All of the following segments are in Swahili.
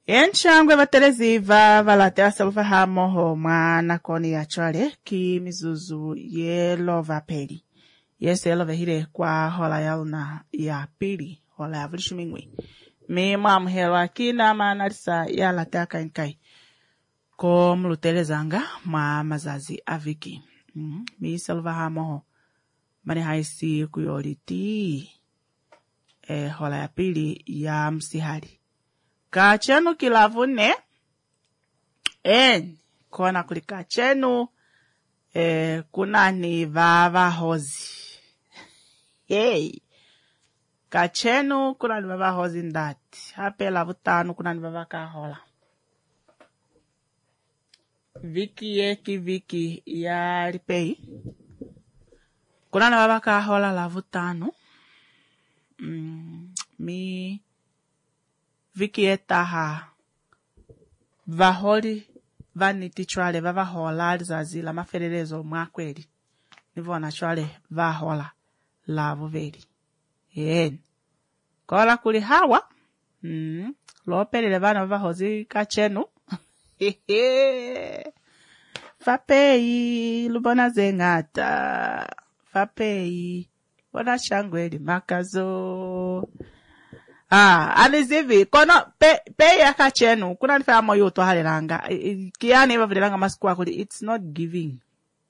Enchangwe bateleziva valatea selfa hamoho mwana koni ya chwale ki mizuzu ye lova peli. Yese lova hile kwa hola yauna ya pili hola ya vilishumingwi. Mi mamhelwa kina manarisa ya latea kainkai. Ko mlutelezanga mazazi aviki. Mi selva hamoho mani haisi kuyoliti hola ya pili ya msihari. Kachenu kilavune kona kulika chenu kuna ni vava hozi. Kachenu kuna ni vava hozi ndati. Hape lavutanu kuna ni vava kahola. Viki ya ripei. Kuna ni vava kahola lavutanu. Mi viki etaha vaholi vaniti chwale vavahola zazila mafererezo mwakweli nivona chwale vahola lavu veli kola kuli hawa lopelele vana vavahozi kachenu fapei lubona zengata fapei bona shangweli makazo anizivi kono pe ya kachenu kuna nifa moyo to halelanga kiani eva vilanga masiku akuli it's not giving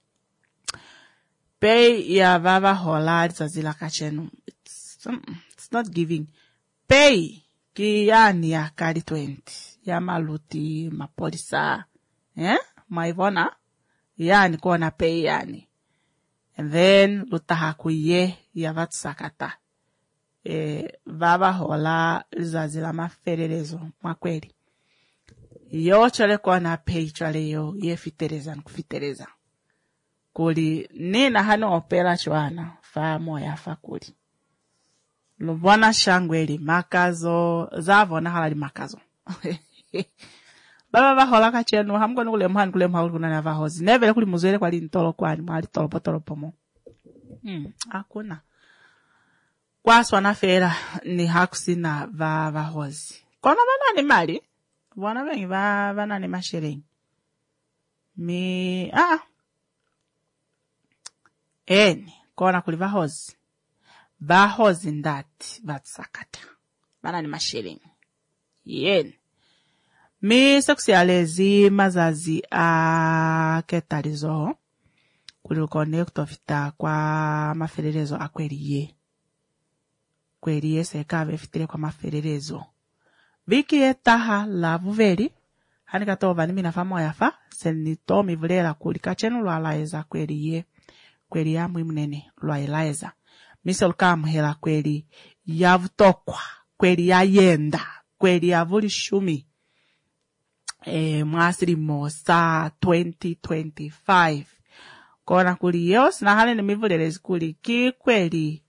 pe ya vava hola zazila kachenu it's not giving pe kiani ya kali 20 ya maluti mapolisa maivona yani kona pe yani and then lutaha kuye ya vatsakata vava hola zazila mafererezo mwakweli yo chale kwa na pei chale yo ye fitereza kuli nina hano opera chwana fa moya fa kuli lubona shangweli makazo zavona halali makazo baba hola kachenu hamgono kule kuna na vahozi nevele kuli muzwele kwa lintolo kwani mwali tolo pomo akuna kwa swana fera ni hakusina vahozi kona vana ni mali wana vengi vana ni mashiringi mi kona kuli vahozi ndati vatsakata vana ni mashiringi mi sekusialezi mazazi ketalizo kuli connect ofita kwa mafererezo akweliye kweli seka vefitire kwa mafererezo viki etaha lavu veli hanika tova nimi na famo yafa senito mivulera kulika chenu lwalaeza kweli ya mwimnene lwaelaeza miseluka mhela kweli ya vutokwa kweli ya yenda kweli ya vuli shumi mwasiri mosa 2025 kona kuli yos na hane ni mivulera kuli ki kweli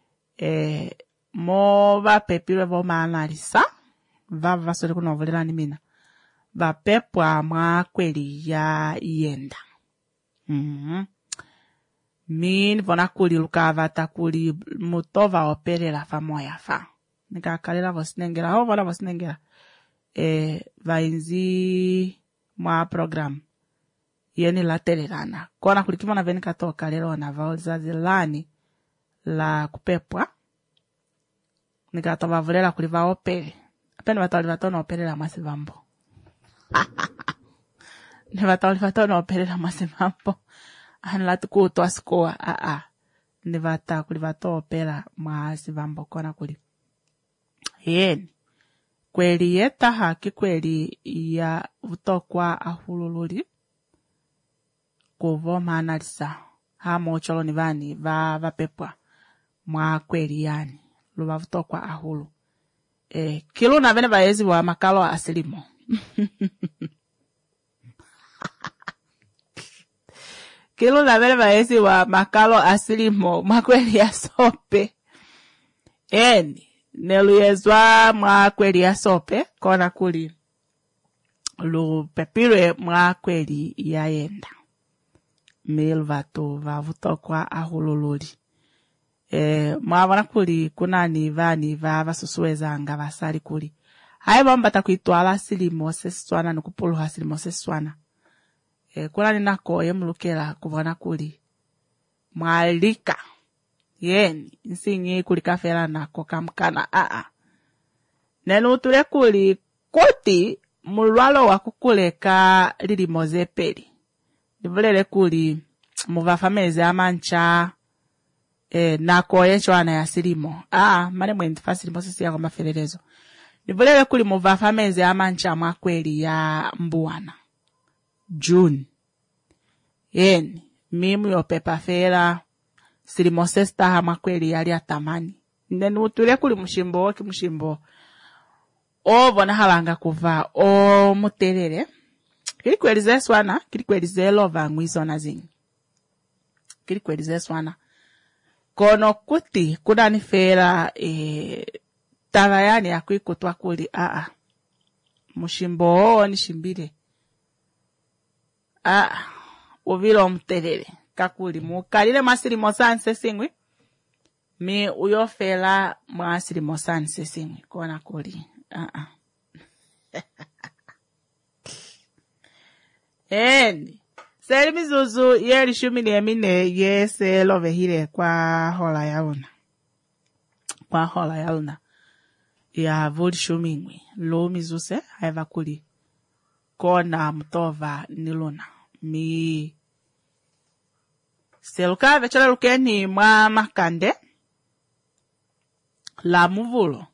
mo va pepilwe vo maanalisa vava sole kuna vulera ni mina va pepwa mwa kweli ya yenda min vona kuli lukava takuli mutova operela fa moya fa nikakalela vosinengela ho vola vosinengela vainzi mwa program yeni la telerana kona kulikimona veni katoka lero na vaozazilani la kupepwa nikatova vulera kuliva opele apeni vataulivatona opelela masivambo ni vataulivatona opelela masivambo anilati kuutwa sikoa ni vata kulivato opela masivambo kona kuli kweli yeta haki kweli ya utokwa ahulululi kuvo maanalisa hamo cholo ni vani vapepwa mwa kweli yani luva vutokwa ahulu kilu na vene vaezi wa makalo asilimo kilu na vene vaezi wa makalo asilimo mwa kweli ya sope neluyezwa mwa kweli ya sope kona kuli lupepilwe mwa kweli ya yenda milvato vavutokwa ahulululi mwavona kuli kunani vani vasusuwezanga vasali kuli Hai bambata kuitwala silimo seswana nukupuluha silimo seswana. Kuna ninako yemulukela kuvana kuli. Mwalika. Yeni, nsingi kulikafela nako kamkana Nenu tule kuli kuti mulwalo wakukuleka lili mozepeli. Nivulele kuli muvafameze amancha nako yechwana ya silimo. Mane mwendifa silimo sisi yako maferelezo. Nivulele kuli muvafameze amancha mwakweli ya mbuwana. June. Yeni, mimu yopepa fela silimo sesta hama kweli yali atamani. Nenu tule kuli mushimbo. Vona halanga kuva mutelele. Kili kwelize swana, kili kwelize lova ngwizona zingi. Kili kwelize swana. Kono kuti kudanifera tavayani ya kuikutwa kuli mushimbo nishimbile. Uvilo mutelele. Kakuli mukalile masiri mosanse singwi. Mi uyofela masiri mosanse singwi. Kona kuli. Seri mizuzu yeli shumini emine yese love hile kwa hola yauna. Kwa hola yauna. Ya vuli shumingwi. Lo mizuse haiva kuli. Kona mtova niluna. Mi seluka vechala lukeni mwa makande. La muvulo.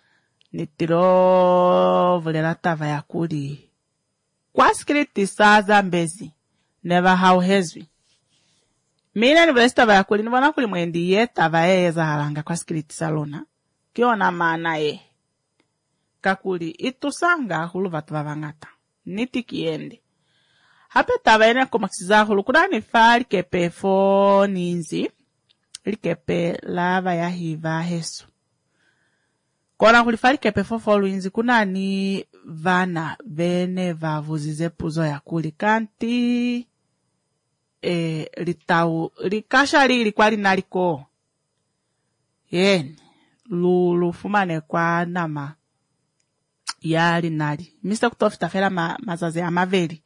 Nitiro vulela tava ya kuli. Kwa skriti sa Zambezi. Never how hezwi. Mina ni vule tava ya kuli. Nivona kuli mwendi ye tava ye za halanga kwa skriti salona. Kiona maana Kakuli itusanga hulu vatu vavangata. Niti kiende. Hape tava ene kumaksiza hulu. Kuna nifaa likepe fo ninzi. Likepe lava ya hiva hesu. Kona kulifari kepe fo luinzi kuna ni vana vene vavuzize puzo ya kuli kanti likasha li kwa linaliko. Yeni lufumane kwa nama ya linali. Mr. Kutofita fela mazaze ya maveli.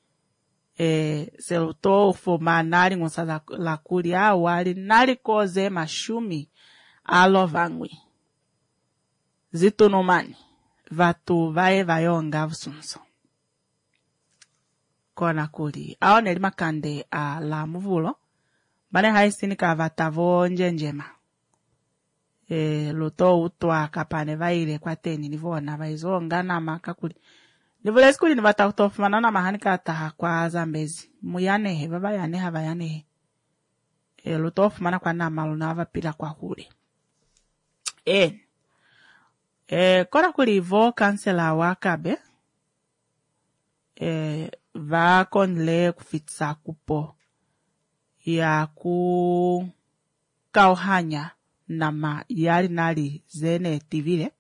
Seluto ufuma nali ngonsa la kuli wali nali koze mashumi alovangwi. Zitunumani. Vatu vae vayonga vusunso. Kona kuli. Aone lima kande la muvulo. Bane haisini ka vatavo njenjema. Luto utwa kapane vaile kwa teni nivona vaizonga nama kakuli. Nivule skuli ni vata utofumana na mahani kataha kwa Zambezi. Muyanehe, baba yaneha vayanehe. Luto ufumana kwa nama lunava pila kwa huli. Kona kulivo kansela wakabe. Va konle kufitsa kupo. Ya ku kauhanya nama yari nali zene tivile.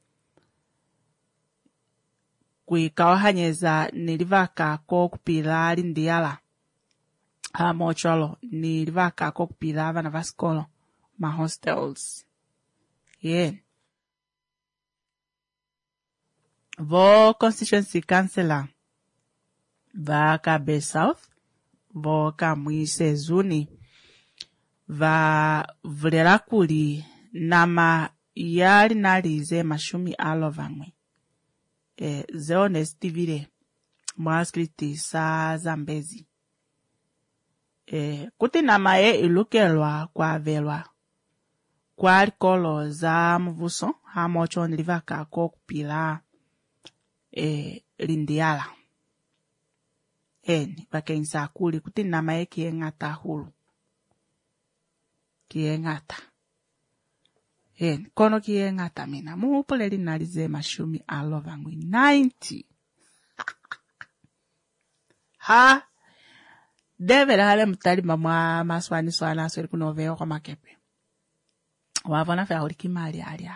Kui kauhanyeza nilivaka kupila lindiala. Mocholo nilivaka kupila vana vaskolo. Ma hostels. Vo constituency councilor va Kabe South, vo Kamwise Zuni, va vulera kuli nama yali nalize mashumi alovangwe. Zeone stivile mwaskriti sa Zambezi. Kuti nama ilukelwa kwa velwa. Kwa likolo za mvuso, hamocho nilivaka kupila lindiala. Bakensa kuli kuti nama kiengata hulu. Kiengata. Kono kiengata mina. Muupule linalize mashumi alovangwi 90. Devela hale mtali mwa maswani swana sweli kunoveo kwa makepe. Wavona fea huli kimali alia.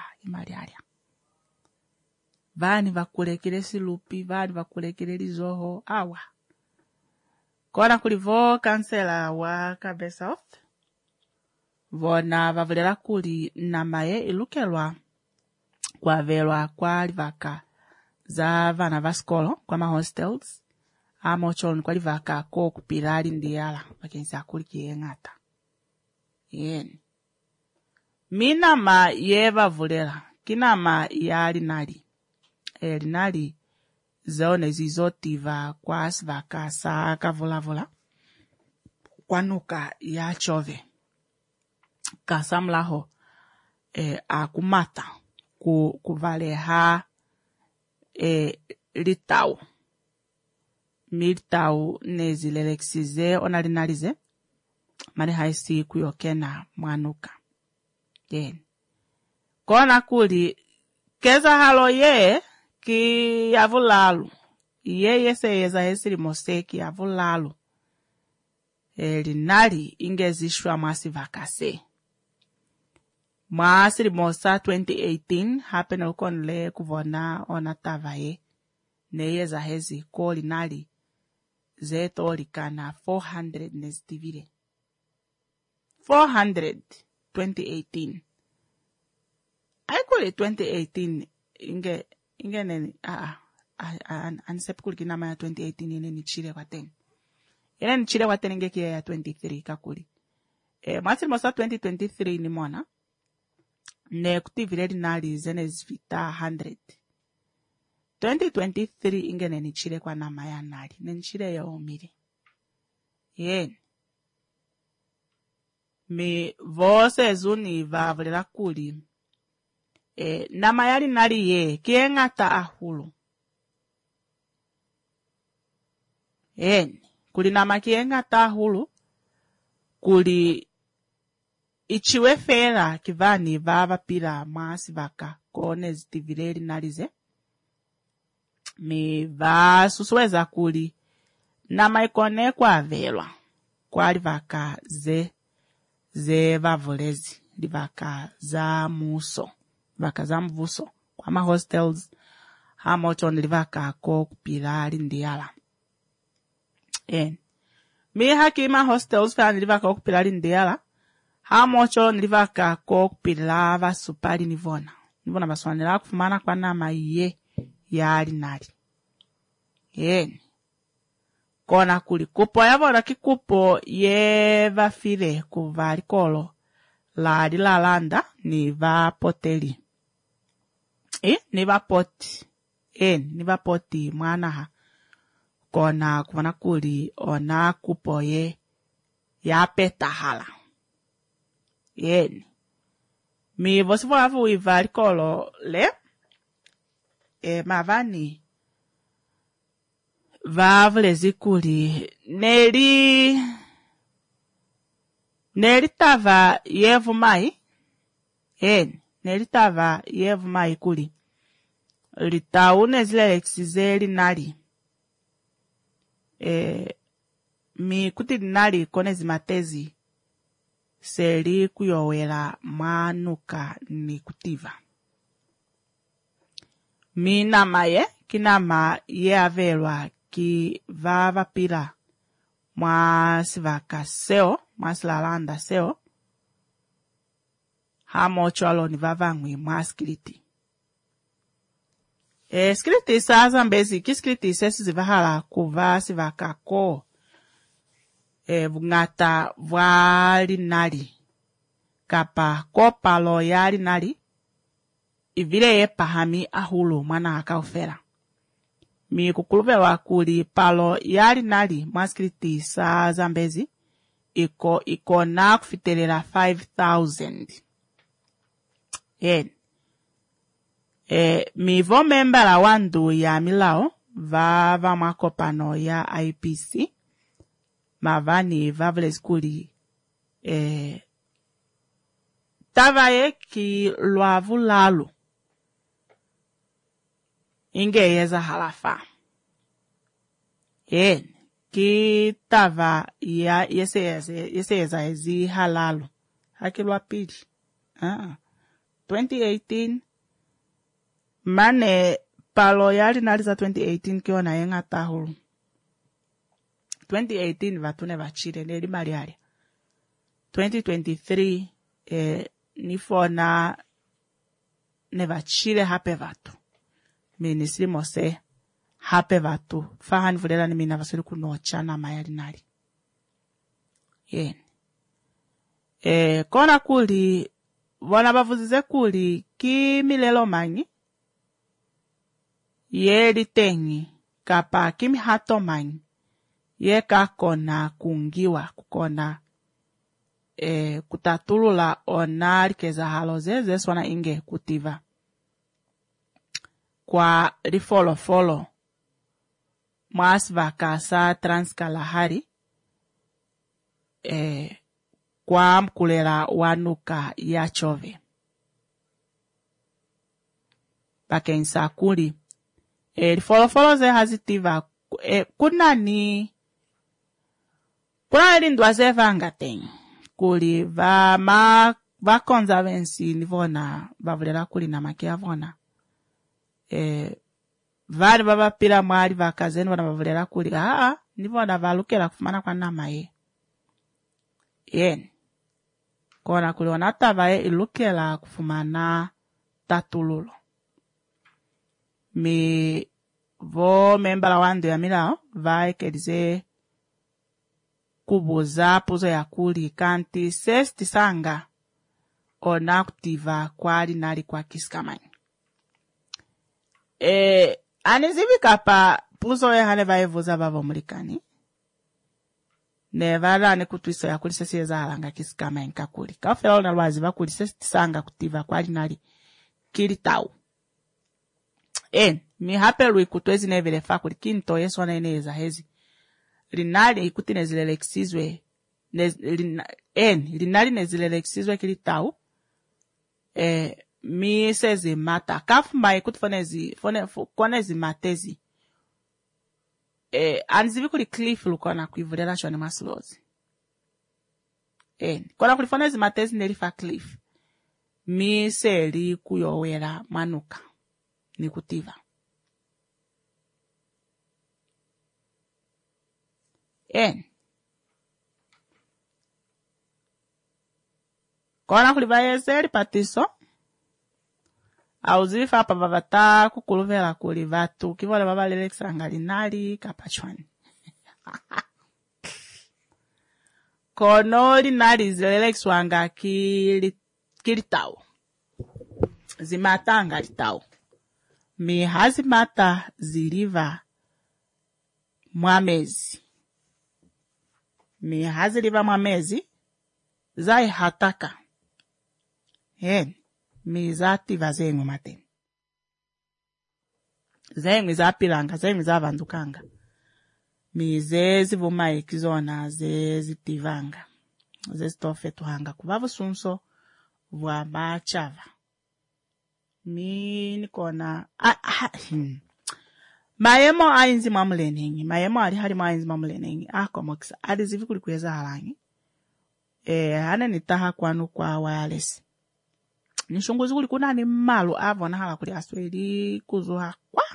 Vani vakulekele silupi, vani vakulekele lizoho, awa. Kona kulivo kansela wa Kabe South. Vona vavulela kuli namaye ilukelwa kwa velwa kwa livaka za vana va skolo kwa ma hostels amocho nkwali vaka ko kupilali ndiala vakenza kuliki engata yen minama yeva vulela kinama yali nali linali zone zizotiva kwa svaka sa kavulavula kwanuka ya chove kasamlaho akumata kuvaleha litau militau nezileleksize onalinalize mani haisi kuyokena mwanuka yen kona kuli keza halo ye ki yavulalu yese yeza hesiri moseki yavulalu linali ingezishwa mwasi vakase mwasiri mosa 2018 happen ukonle kuvona onatavaye neyeza hezi ko linali zeto likana 400 nezitivile 400 2018 aikuli 2018 inge neni anisepukuli nama ya 2018 ine nichile kwa teni ine nichile kwa teni inge ya 23 kakuli mwasiri mosa 2023 ni mona ne kutivile linali zene zvita 100 2023 inge neni chile kwa nama ya nali neni chile ya omile yen mi vose zuni vavulela kuli nama yali nali ye kiengata ahulu yen kuli nama kiengata ahulu kuli ichiwe fela kivani vava pila mwasi vaka kone zitivileli nalize mi vasusuweza kuli nama ikone kwa velwa kwali vaka ze vavulezi livaka za muso vaka za mvuso kwa ma hostels hamocho nilivaka ko kupila lindiala mi haki ma hostels fa nilivaka kupila lindiala hamocho nilivaka ko kupila va supali nivona baswanela kufumana kwa nama iye yali nali kona kuli kupo yavona kikupo ye vafile kuva likolo lali lalanda ni vapoteli ni vapoti ni vapoti mwanaha kona kuvona kuli ona kupo ye yapetahala mi vosivona vuiva likolo le mavani vavulezi kuli neli tava yevu mai neli tava yevu mai kuli litau nezileleksize linali mi kuti linali kone zimatezi seli kuyowela mwanuka ni kutiva mi nama ye kinama ye avelwa ki vava pila mwasivaka seo mwasilalanda seo hamocho aloni vavangwi mwaskiliti skiliti saza mbezi kiskiliti sesi zivahala kuva sivaka ko vungata vwali nali kapa ko palo yali nali ivile ye pahami ahulu mwana akaufera mi kukuluvelwa kuli palo yali nali mwaskiliti sa zambezi iko na kufitelela 5,000 mi vo membala wandu ya milao vava mwakopano ya IPC mavani vavulezi kuli tavaye ki lwavu lalu ingeyeza halafa ki tava ya yeseyeza ezi halalu hakilwa pili 2018 mane palo yali naliza 2018 kiona yenga tahulu 2018 vatune vachire neli maliali 2023 nifona ne vachire hape vatu Ministry mose hape vatu. Fahani vulela ni mina vasuri kunocha na mayali nali. Yen. Kona kuli, wana bavuzize kuli, ki milelo mangi, ye litengi, kapa kimi hato mangi, ye kakona kungiwa, kukona, kutatulula onari keza haloze, swana inge kutiva. Kwa rifolo, mwasva kasa Transkalahari, kwa mkulela wanuka ya chove. Bakensa kuli. Rifolo ze hazitiva, kuna lindwa ze vangaten. Kuli va conservancy nivona, vavulela kuli na makia vona. Vali baba pila mwali vakazeni wana vavulela kuli. Nivona valukela kufumana kwa nama ye. Yen. Kona kuli wanatava ye ilukela kufumana tatululo. Mi vo membala wandu ya milao, vae kedize kubuza puzo ya kuli kanti sesti sanga ona kutiva kwali nali kwa kiskamani. Anizivi kapa puzo ya hane vae vuza bavo mulikani. Nevala ne kutwiso ya kuli sesi eza halanga kiskamani kakuli. Kafela ona lwaziva kuli sesti sanga kutiva kwali nali kili tau. Mi hapelwi kutwezi nevile fa kuli kinto yesu wana ineza hezi. Linali ikuti nezileleksizwe. Linali nezileleksizwe kili tau. Mi sezi mata. Kafumba ikuti fonezi matezi. Anzivi kuli cliff lukona kuivulela shwani masulozi. Kona kuli fonezi matezi nelifa cliff. Mi seli kuyowela manuka. Nikutiva. Kona kulivaye seli patiso. Auzifa hapa vavata kukuluvela kulivatu. Kivole baba lelekisanga linali kapachwani. Kono linali zilelekiswanga kilitau. Zimatanga litau. Mi hazimata ziliva mwamezi. Mi haziliva mwamezi. Zai hataka. Mi zativa zengu mate. Zengu zapilanga, zengu zavandukanga. Mi zezi vuma ikizona, zezi tivanga. Zezi tofe tuhanga. Kuvavu sunso, vwa machava. Mi nikona, Mayemo ainzi mamulenengi. Mayemo ali mainzi mamulenengi. Komokisa. Alizivi kulikuweza halangi. Hane nitaha kwanu kwa wireless. Nishunguzi kulikuna ni malu avona hala kuli asweli kuzuha kwa.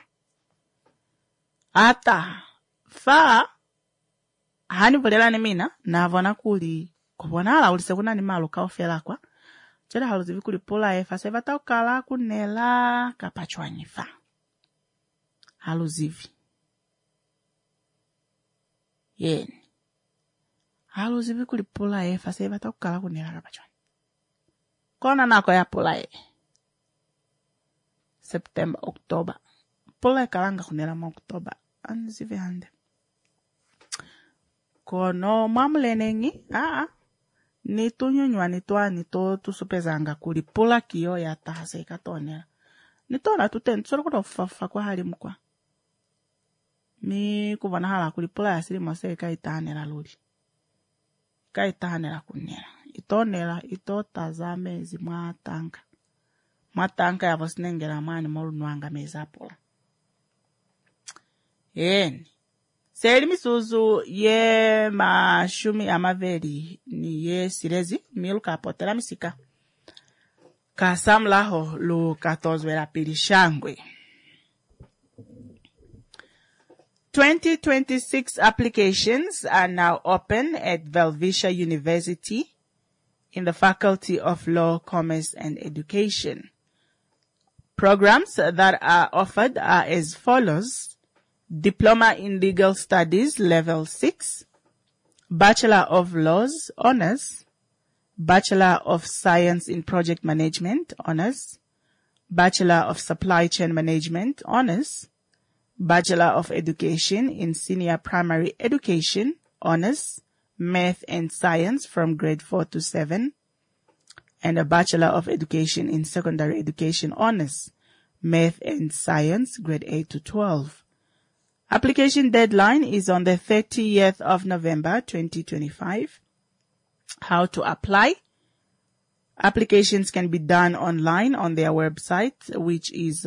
Ata. Hani vulela ni mina. Na avona kuli. Kubona hala ulise kuna ni malu kaofela kwa. Chada haluzivi kulipula efa. Seva taukala kunela kapachwanyi fa. Haluzivi. Haluzivi kulipula efa. Seva taukala kunela kapachwanyi. Kona nako ya pula September, October. Pula kalanga kunela ma October. Anzivi hande. Kono mamulenengi. Ni tunyunywa ni to tusupezanga kuli pula kiyo ya tahase ikatonela. Ni to na tuteni. Tusolo kuto fafa kwa hali mkwa. Mi kuvana hala kuli pula ya siri mose ikaitahanela luli. Ikaitahanela kunela. Itonela ito tazame zi mwatanka. Mwatanka ya vosinengela mani molu nwanga mezapula. Seli misuzu ye mashumi amaveli ni ye sirezi milu kapotela misika. Kasamlaho lu katozwela pilishangwe. 2026 applications are now open at Velvisha University in the Faculty of Law, Commerce and Education. Programs that are offered are as follows: Diploma in Legal Studies, Level 6, Bachelor of Laws, Honors, Bachelor of Science in Project Management, Honors, Bachelor of Supply Chain Management, Honors, Bachelor of Education in Senior Primary Education, Honors, Math and Science from grade 4 to 7, and a Bachelor of Education in Secondary Education, Honors, Math and Science, grade 8 to 12. Application deadline is on the 30th of November, 2025. How to apply? Applications can be done online on their website, which is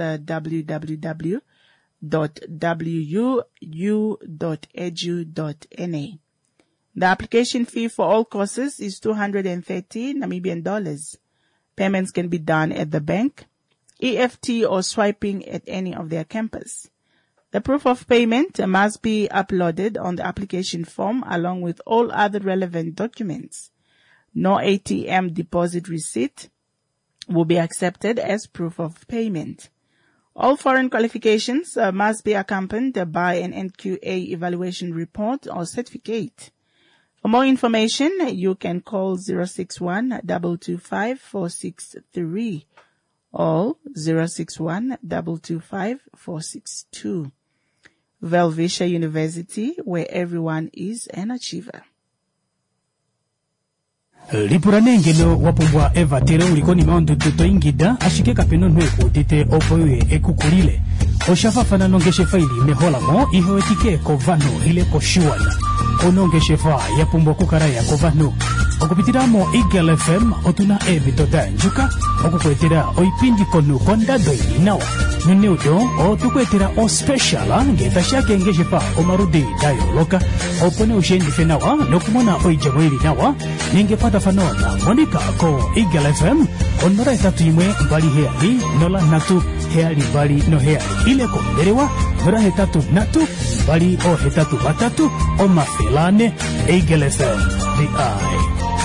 www.wuu.edu.na. The application fee for all courses is 230 Namibian dollars. Payments can be done at the bank, EFT, or swiping at any of their campus. The proof of payment must be uploaded on the application form along with all other relevant documents. No ATM deposit receipt will be accepted as proof of payment. All foreign qualifications must be accompanied by an NQA evaluation report or certificate. For more information, you can call 061-225-463 or 061-225-462. Velvisha University, where everyone is an achiever. Lipuranengelo wapumbwa Eva tere ulikoni maundu tutoingida ashike kapeno nweku tite opoye ekukulile. Oshafafana nongeshe faili mehola mo ihewetike kovano ile koshuana. Onongeshe fa yapumbwa kukaraya kovano. Okupitiramo Eagle FM otuna ebitoda njuka. Okukwetera oipindi konu konda doini nawa. Nuneudo o tukwetera o speciala ngeta shake ngeshe fa omarudi dayo loka. Opone ushendi fenawa nokumona oijamwili nawa. Ningepata fanona Monica ko Eagle FM onora etatu imwe mbali heali nola natu heali mbali no heali ile konderewa nora hetatu natu mbali o hetatu batatu o mafelane Eagle FM the eye.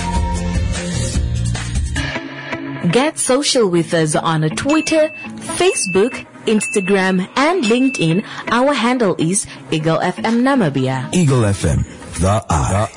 Get social with us on Twitter, Facebook, Instagram, and LinkedIn. Our handle is Eagle FM Namibia. Eagle FM, the eye.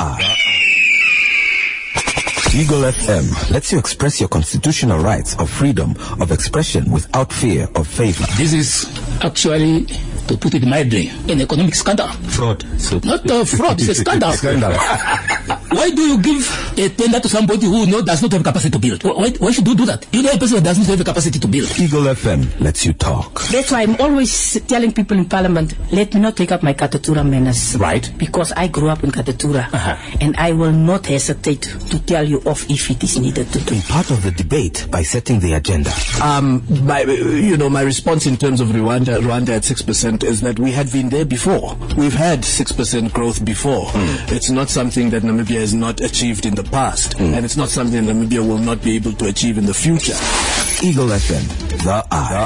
Eagle FM lets you express your constitutional rights of freedom of expression without fear of favor. This is actually, to put it mildly, an economic scandal. Fraud. So Not fraud, it's a scandal. Why do you give a tender to somebody who does not have capacity to build? Why should you do that? You know a person who doesn't have the capacity to build. Eagle FM lets you talk. That's why I'm always telling people in Parliament, let me not take up my Katatura manners. Right. Because I grew up in Katatura. And I will not hesitate to tell you off if it is needed to do. Be part of the debate by setting the agenda. My response in terms of Rwanda at 6% is that we had been there before. We've had 6% growth before. It's not something that Namibia has not achieved in the past. And it's not something that Namibia will not be able to achieve in the future. Eagle FM, the eye.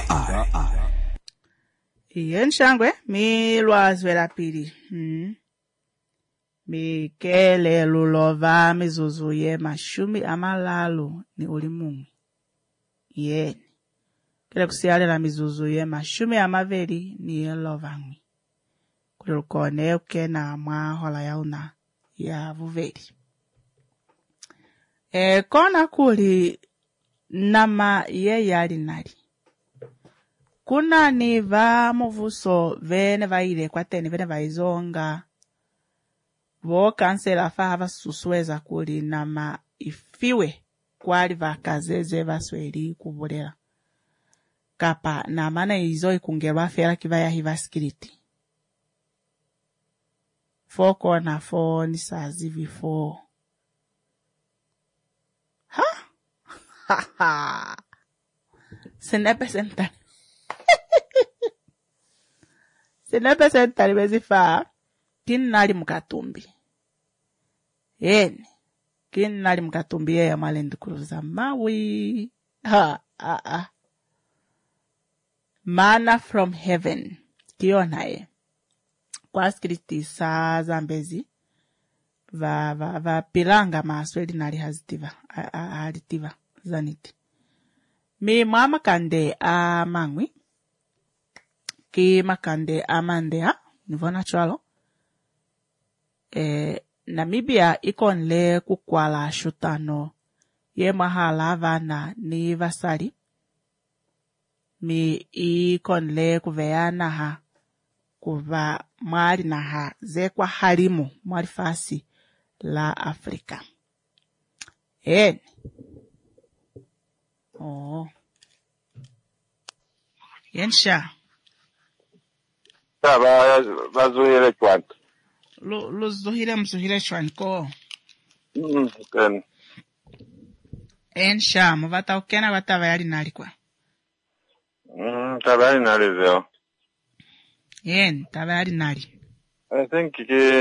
Iye nshangwe, mi lwazwe la pili. Mikele lulova mizuzuye mashumi amalalu ni ulimungu. Yeni. Kile kusiyale la mizuzuye mashumi amaveli ni elovangi. Kulukone uke na mwahola yauna ya vuveli. Kona kuli nama ye yali nali. Kuna ni va muvuso vene vaile kwa teni vene vaizonga. Vo kansela fahava susweza kuli nama ifiwe kwali vakazeze vasweli kuvulela. Kapa na mana izoi kungerwa fera kivaya hiva skiriti. Foko na fo ni sazivi fo. Ha? Senepe sentari. Senepe sentari bezifa. Kini nali mkatumbi. Yeni. Kini nali mkatumbi ya malendi kuruza mawi. Manna from heaven. Kionaye. Kwa skriti sa zambezi. Va pilanga masweli nali hazitiva. Halitiva. Zaniti. Mi mama kande a mangwi. Ki makande amandea. Nivona chwalo. Namibia ikonle kukwala shutano. Ye mahala vana ni vasari. Mi ikonle kuveana ha. Kuva mwari na ha. Zekwa harimu. Mwari fasi la Afrika. Oh. Yensha. Bazuhile chwanto. Luzuhile mzuhile chwanko. Ken. Yensha, muvata ukena vata vayari nali kwa. Tabari nali zeo. Tabari nali. I think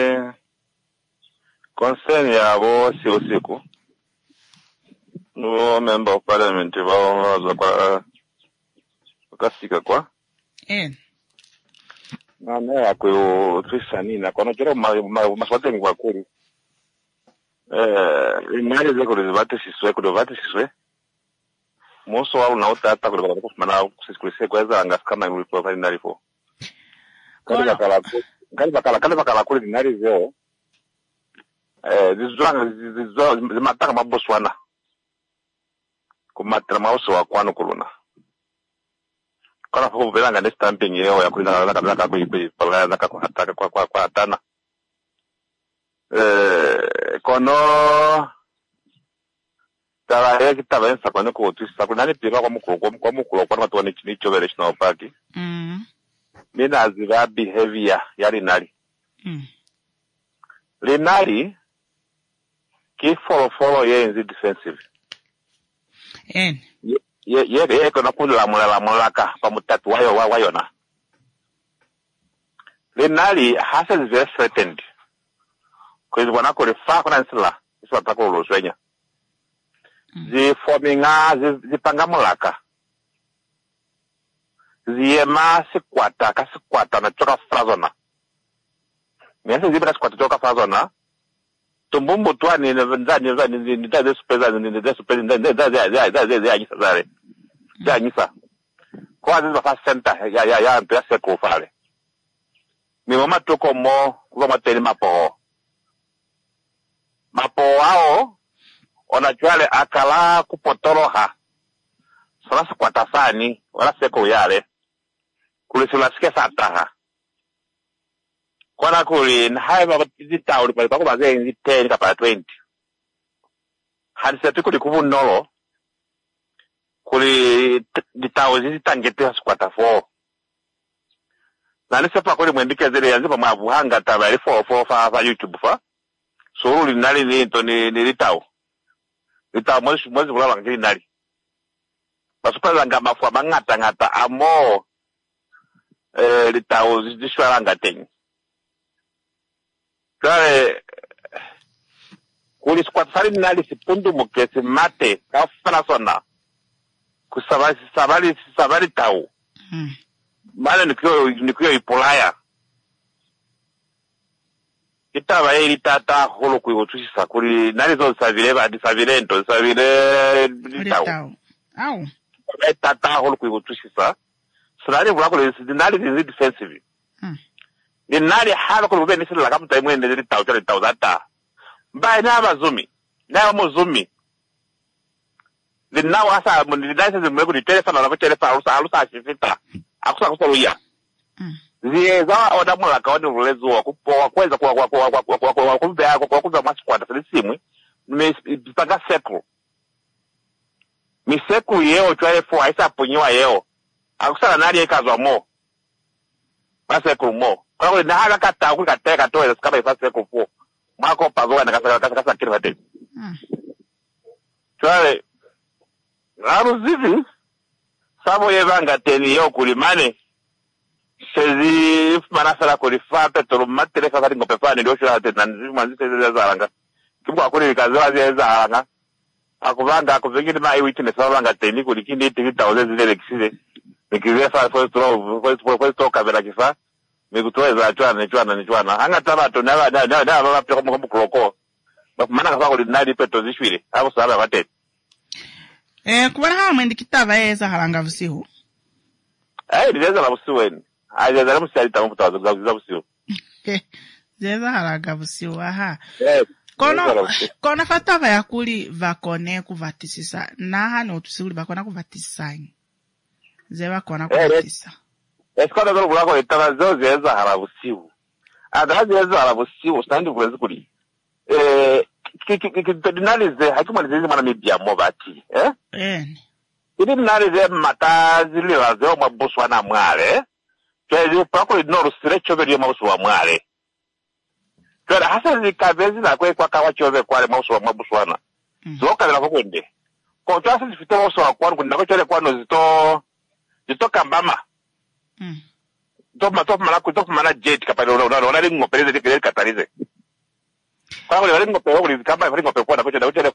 concern yabo si usiku. No member of parliament bawaza kwa kasika kwa. Na yako trisani na kono jero maswate ngwa kuri. Imali zeko debate siswe kudovate siswe. Moso wa unaota kwa mana kusikulise kwa za anga kama nguli kwa ndari fo. Kali bakala kuri ndari zeo. Zimataka maboswana. Kumatra mauso wa kwano kuluna. Kana fuku belanga ne stamping yeo ya kulina naka kuipi pala naka kuhataka kwa hatana. Kono tawaya kitabensa kono kuotisa kunani pira kwa mukuro kwa matu wani chinicho national park. Mina aziva behavior ya linali. Linali ki follow ye in the defensive. Ye kono kula mulaka pamutatu wayo na. Linali Hassan is very threatened. Because wana ko refa kuna nsila iswa tako loswenya. Zi forminga zi panga mulaka. Ziyema sikwata na choka frazona. Miasa zibira sikwata frazona. Tumbumbu tuwa ni kwa zizi wafa center ya mpia seko fale. Mimoma tuko mo kuwa mateni mapo wao onajuale akala kupotoroha sala sikwata sani wala seko yale kulisulasikia sataha kwana kuli na haya mabatizi uli pako baze inzi 10 kapala 20 hadisa kuli kubu nolo kuli ditao zizi tangete sikwata 4 na nisepa kuli mwendike zile yanzi pa mabuhanga tabali 4 fa YouTube fa suru linali ni litao mwezi kulala ngili nali basupa zanga mafua ngata amo litao zishwala ngatengi kare kuli squatsari nali sipundu mukesi mate ka frasona sabali tau mane nikyo ipolaya itaba eri tata holo kuigotusisa kuli nali zo savile litau au tata holo kuigotusisa sanari vulakule nali zi defensive nali hala kule bene sila kama taimwe ndezi tau zata mbaye na muzumi now asa ndinasa zimweko telefona na telefona alusa shifita akusa kusoluya zieza oda mulaka wani ulezo wa kweza kwa kumbe yako kwa kuza masikwata silisimwe mpanga sekru misekru yeo chwa efo aisa punyiwa yeo akusala nali ekazwa mo masekru mo kwa kule na hala kata kuli kateka toa kama ifasi sekru po mwako pazoa na kasa kiri vate chwale aruzivi sabo yevanga teni yo kulimane sezi manasala kulifa petro matere kati ngope fani ndio shwa tena nzimanzi sezi zalanga kimwa kuli kazoa zezi zalanga akuvanga akuvingini mai witness zalanga teni kulikindi tikita zile kisize nikizefa first kabela kifa mikutoeza chwana hanga tabato na baba pyo mu kuloko mana ka kuli nali petro zishwire abo sala bate Kubona hamwe ndikitava eza halanga busihu. Ndeza la busiweni. Ndeza la musali tamu kutaza za busihu. Ndeza halanga busihu, aha. Kono fatava yakuli vakone kuvatisisa. Naha no tusiguli bakona kuvatisisa. Zeba kona kuvatisa. Esikona zolo kulako itana zo zeza hala busihu. Adazi zeza hala busihu, standi kulezi kuli. Dinalize hakimalize mana media mobati ili dinalize mata zilila zeo mabuswana mwale twezi pako idnoru sirecho veli mabuswa mwale twezi hasa zikavezi na kwe kwa kawa chove kwale mabuswana zoka zila kukwende kwa tuwasi zifite mabuswa kwanu kundako chole kwanu zito kambama tofu mana jet kapari unali ngopeleze dikele katarize kwa wale ngope wali kama wale ngope kwa nakocha nakocha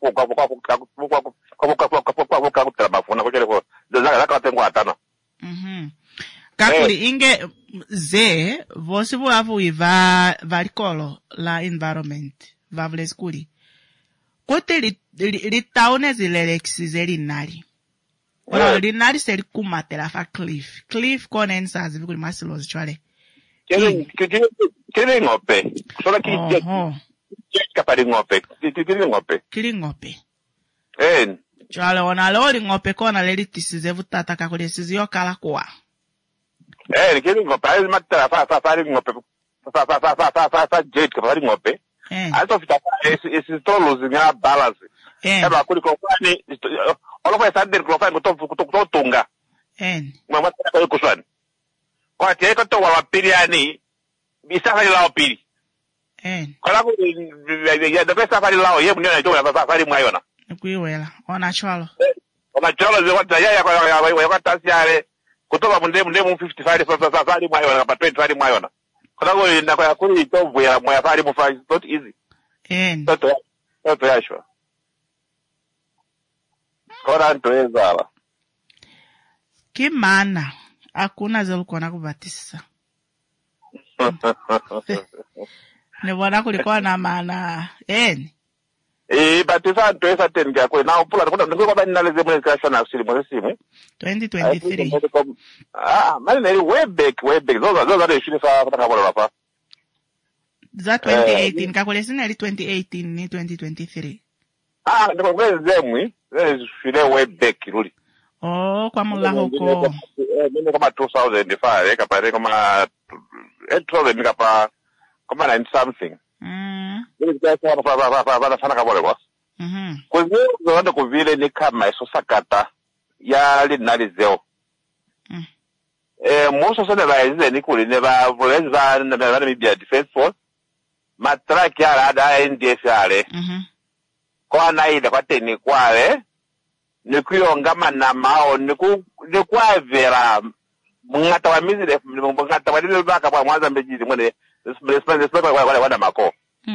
kwa telefoni nakocha kwa zaka tengo atana kakuli inge ze vosi buavu iva valikolo la environment vavle skuli kote li taune zilelexi zelinali wala linali seli kumatela fa cliff konensa zivikuli masilo zichwale kile ngope sola ki kapari ngope kili ngope chwale ona loli ngope kona leli tisize vutata kakuli sizio kala kwa kili ngope ayi matara fa ngope fa jet kapari ngope aso fita isi tolo zinga balance eba kuli kwa kwani olokwa sadir kwa fa kutotunga mama kwa kuswani kwa tieko to wa pili yani bisa la opili Kala ku ya the best safari lao ye munyo na to safari mwayona. Kuiwela ona chwalo. Ona chwalo ze wata ya kwa tasiare kutoka munde mu 55 safari mwayona pa 20 safari mwayona. Kala ku na kwa kuli to vuya moya safari mu fa not easy. Toto yashwa. Kora ntoezala. Kimana hakuna zelukona kubatisa. Nebona kulikuwa na maana batisa ntoesa tenga kwa na upula kuna ngoko ba ninaleze mu discussion actually mo simu 2023 mali neri way back zo za shule fa kutaka bora hapa za 2018 kakolesi neri 2018 ni 2023 ndiko kwezemwi shule way back ruli kwa mula huko mimi kama 2005 kapare kama 2000 kapa kama 9 something ili kwa fa sana kabole boss kwa ndo kuvile ni kama eso sakata ya linalizeo most of the guys ni kuli ne ba volens ba na media defense force matraki ya ada NDSR kwa naida kwa teni kwale ni kuyonga na mao ni kwa vera mungata wa mizi mungata wa dile baka kwa mwanza mbejiji mwene responsible wale wana mako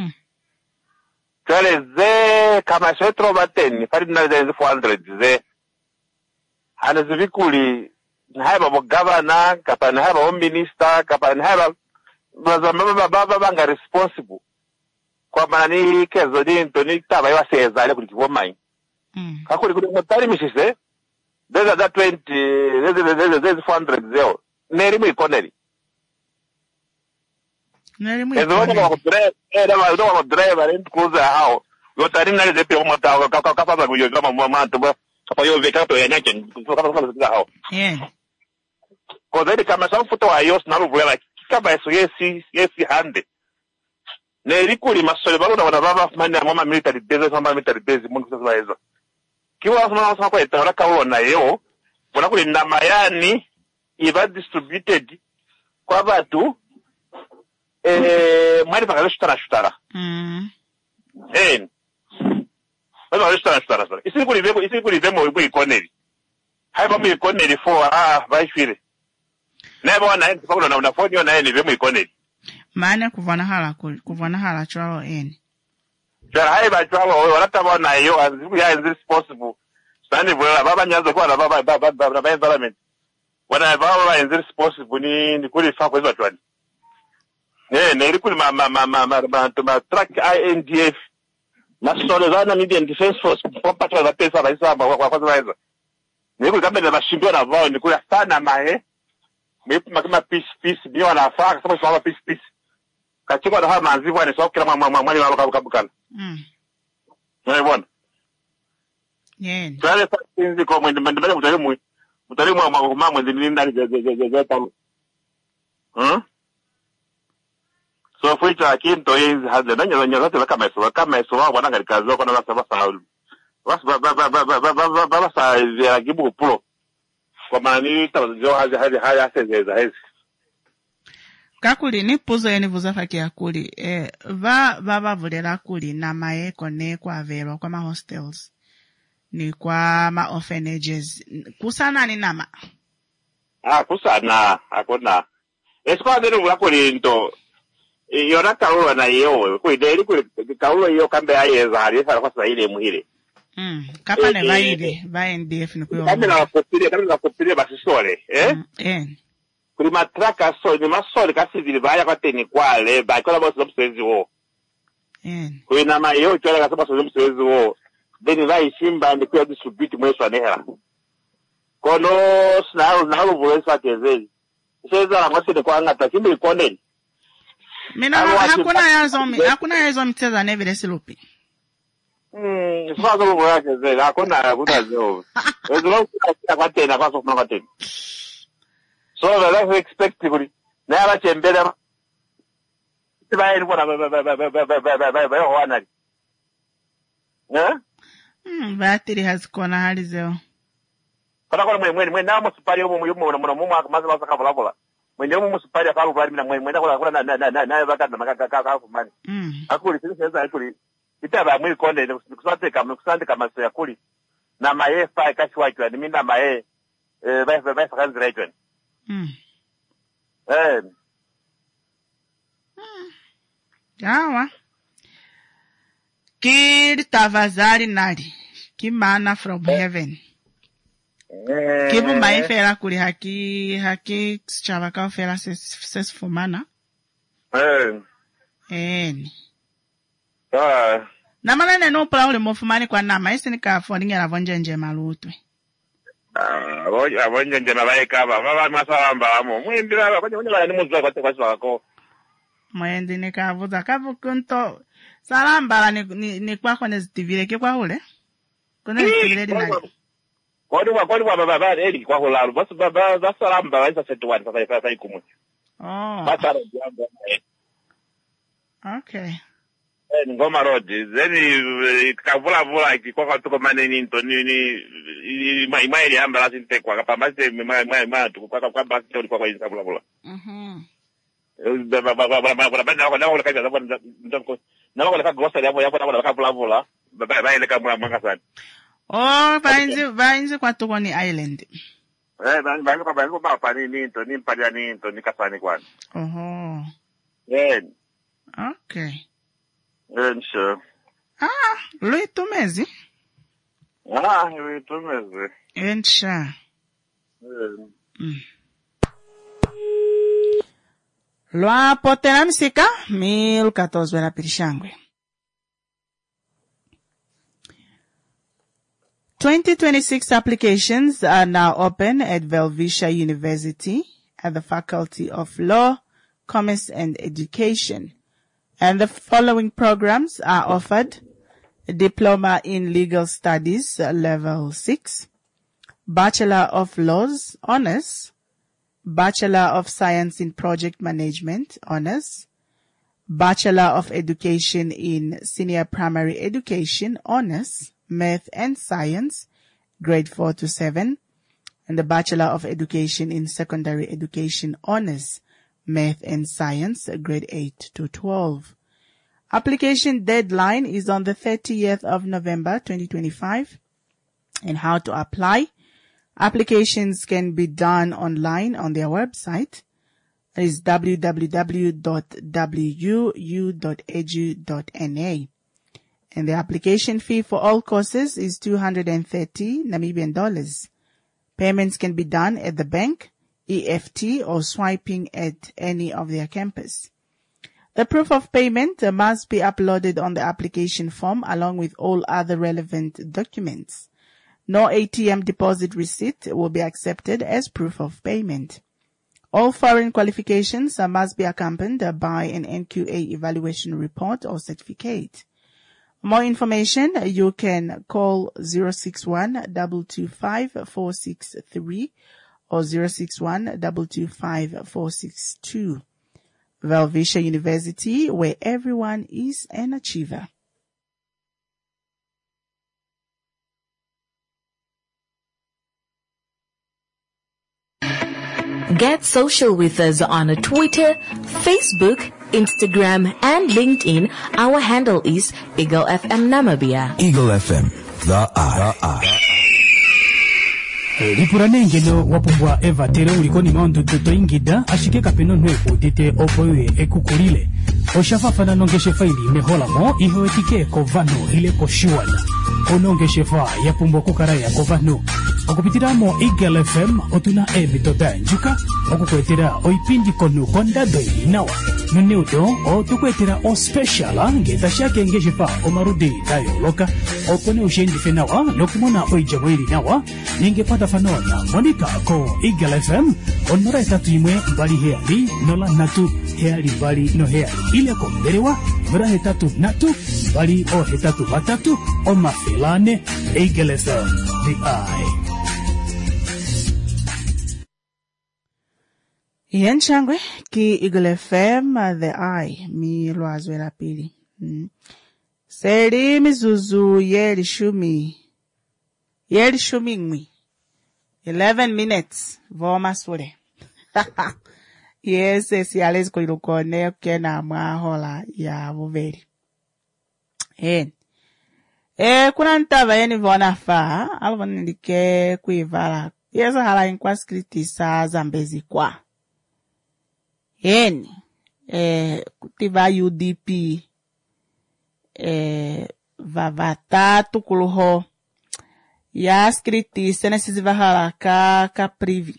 kale ze kama shetro bateni fari na ze 400 ze ana zivikuli haiba bo governor kapana haiba bo minister kapana haiba baba banga responsible kwa manani kezo dinto ni taba yaseza ale kulikiwa mai kakuli kuli motari mishise there's that 20 there's 400 zeo neri mu ikoneri ezo ndo driver and cruiser hao yotari nali zepe mo mata kapa kuyo kama mama ba kapa yo veka to yanyake kapa hao ko zaidi kama sa mfuto wa yos na ruvela kaba eso yesi hande neri kuli masole balo na baba mani mama military base mungu sasa hizo kiwa sana kwa itara kaona yeo bona kuli na mayani iba distributed kwa batu mwari paka shutara bado shutara isi kuli vemo ikoneri haiba mu ikoneri for baishire nebo na pako na phone na ni vemo ikoneri maana kuvana hala chwalo jara haiba chwalo wala tabona yo as ya is possible sani bora baba nyazo kwa baba environment wana baba is possible ni kuli fa kwa hizo twani neri kuli ma track INDF na solo zana media defense force kwa patra za pesa baisa kwa kwanza Nikuli kama na bashimbiwa na vao nikuli sana mahe. Mipima kama peace biwa na faka kama kwa peace. Kachiko na hama nzivu ni soka kila mwani wa kabukana. Bwana. Yeah. Kale sasa kwa mwendelezo mtalimu wa mama ndini ndani je. So fuita kinto yenzi hadde nanya zote kama eso wana ngalikazo kwa na sababu basa ya gibu pro kwa maana tazo haya sezeza hizi kakuli ni puzo yeni vuzafaki ya kuli va vulera kuli na maeko ne kwa vero kwa ma hostels ni kwa ma orphanages kusana ni nama kusana akona esikwa dero kuli into yona kaulo na yewe kuideli kuli kaulo yo kambe ayeza hali fara kwa sasa ile muhile kapa ne vaide vaendef ni kuyo kama na kopire basi sore kuri matraka so ni masore kasi vilibaya kwa teni kwale ba kwa boss obsezi wo kuri na mayo chola kwa boss obsezi wo deni vai shimba ndi kwa distribute mweso anehera kono na volesa kezeli sasa ngwaside kwa ngata kimbi koneni mina hakuna yazo mteza nevile silupi sasa lo yake zeli hakuna zao ndio kwa tena kwa sokuna kwa tena so la expect kuri na ala chembele tiba ile bona ba wana battery has kona hali zao kwa mwe na musupari mu mazi basa kavula mwenye mu musupari akalu bali mina mwe kwa na bakanda makaka mani akuli sasa akuli itaba mwe konde kusante kama ya kuli na mae fa kashwa kwa ni mina mae ba kanzi region Yawa. Kid tavazari nali. Kimana from heaven. Kibu maifera kuli haki chavaka ofera ses fumana. Na manene no pla ule mofumani kwa nama isi nika fondinge la vonje nje malutwe. Vonje nje mabaye kaba baba masamba amo mwindira kwenye ni muzwa kwa swako mwendi nikavuza kavu kunto salamba ni kwa kone zitivile ke kwa ule kone zitivile dinali kwa baba eli kwa hularu basi baba salamba waisa setuwani sasa ikumu basa jambo okay ngoma road zeni kavula kwa tuko maneni ni maili amba lazima tekwa kapa basi ma tu kwa basi kwa hizo kavula vainzi kwa tuko ni island. Okay. Sure. Luitumezi. Luitumezi. Ensha. Lwa potela msika 1014 la pirishangwe. 2026 applications are now open at Velvisha University at the Faculty of Law, Commerce and Education. And the following programs are offered: Diploma in Legal Studies, Level 6, Bachelor of Laws, Honors, Bachelor of Science in Project Management, Honors, Bachelor of Education in Senior Primary Education, Honors, Math and Science, Grade 4 to 7, and the Bachelor of Education in Secondary Education, Honors, Math and Science, Grade 8 to 12. Application deadline is on the 30th of November, 2025. And how to apply? Applications can be done online on their website. It is www.wuu.edu.na. And the application fee for all courses is 230 Namibian dollars. Payments can be done at the bank, EFT, or swiping at any of their campus. The proof of payment must be uploaded on the application form along with all other relevant documents. No ATM deposit receipt will be accepted as proof of payment. All foreign qualifications must be accompanied by an NQA evaluation report or certificate. For more information, you can call 061-225-463 or 061-225-462. Velvetia University, where everyone is an achiever. Get social with us on Twitter, Facebook, Instagram, and LinkedIn. Our handle is Eagle FM Namibia. Eagle FM, the eye. Lipuranengelo wapumbwa Eva tere ulikoni maundu toto ingida ashike kapeno nweku dite opoye ekukulile. Oshafafana nongeshe faili mehola mo iho etike kovano ile koshuala. Onongeshe fa yapumbwa kukaraya kovano. Okupitiramo Eagle FM otuna ebitoda njuka. Okukwetera oipindi konu konda doi nawa. Nuneudo otukwetera o special ngeta shake ngeshe fa omarudi tayo loka. Opone ushendi fenawa nokumona oijamwili nawa. Ningepata fanona Monica ko Eagle FM onora etatu imwe mbali heali nola natu heali mbali no heali ile ko mberewa nora etatu natu mbali o etatu batatu o mafilane Eagle FM the eye. Yenchangwe ki Eagle FM the eye mi lwazwe la pili. Seri mizuzu yeli shumi ngwi 11 minutes voma sure. Yes, siyalezi kuilukone kena mwahola ya vuveli. Kuna ntava yeni vona fa, alvona ndike kuivala. Yeso hala inkwa skriti sa zambezi kwa. Kutiva UDP, vavata tukuluho. Ya skriti sene sizivahala ka privi.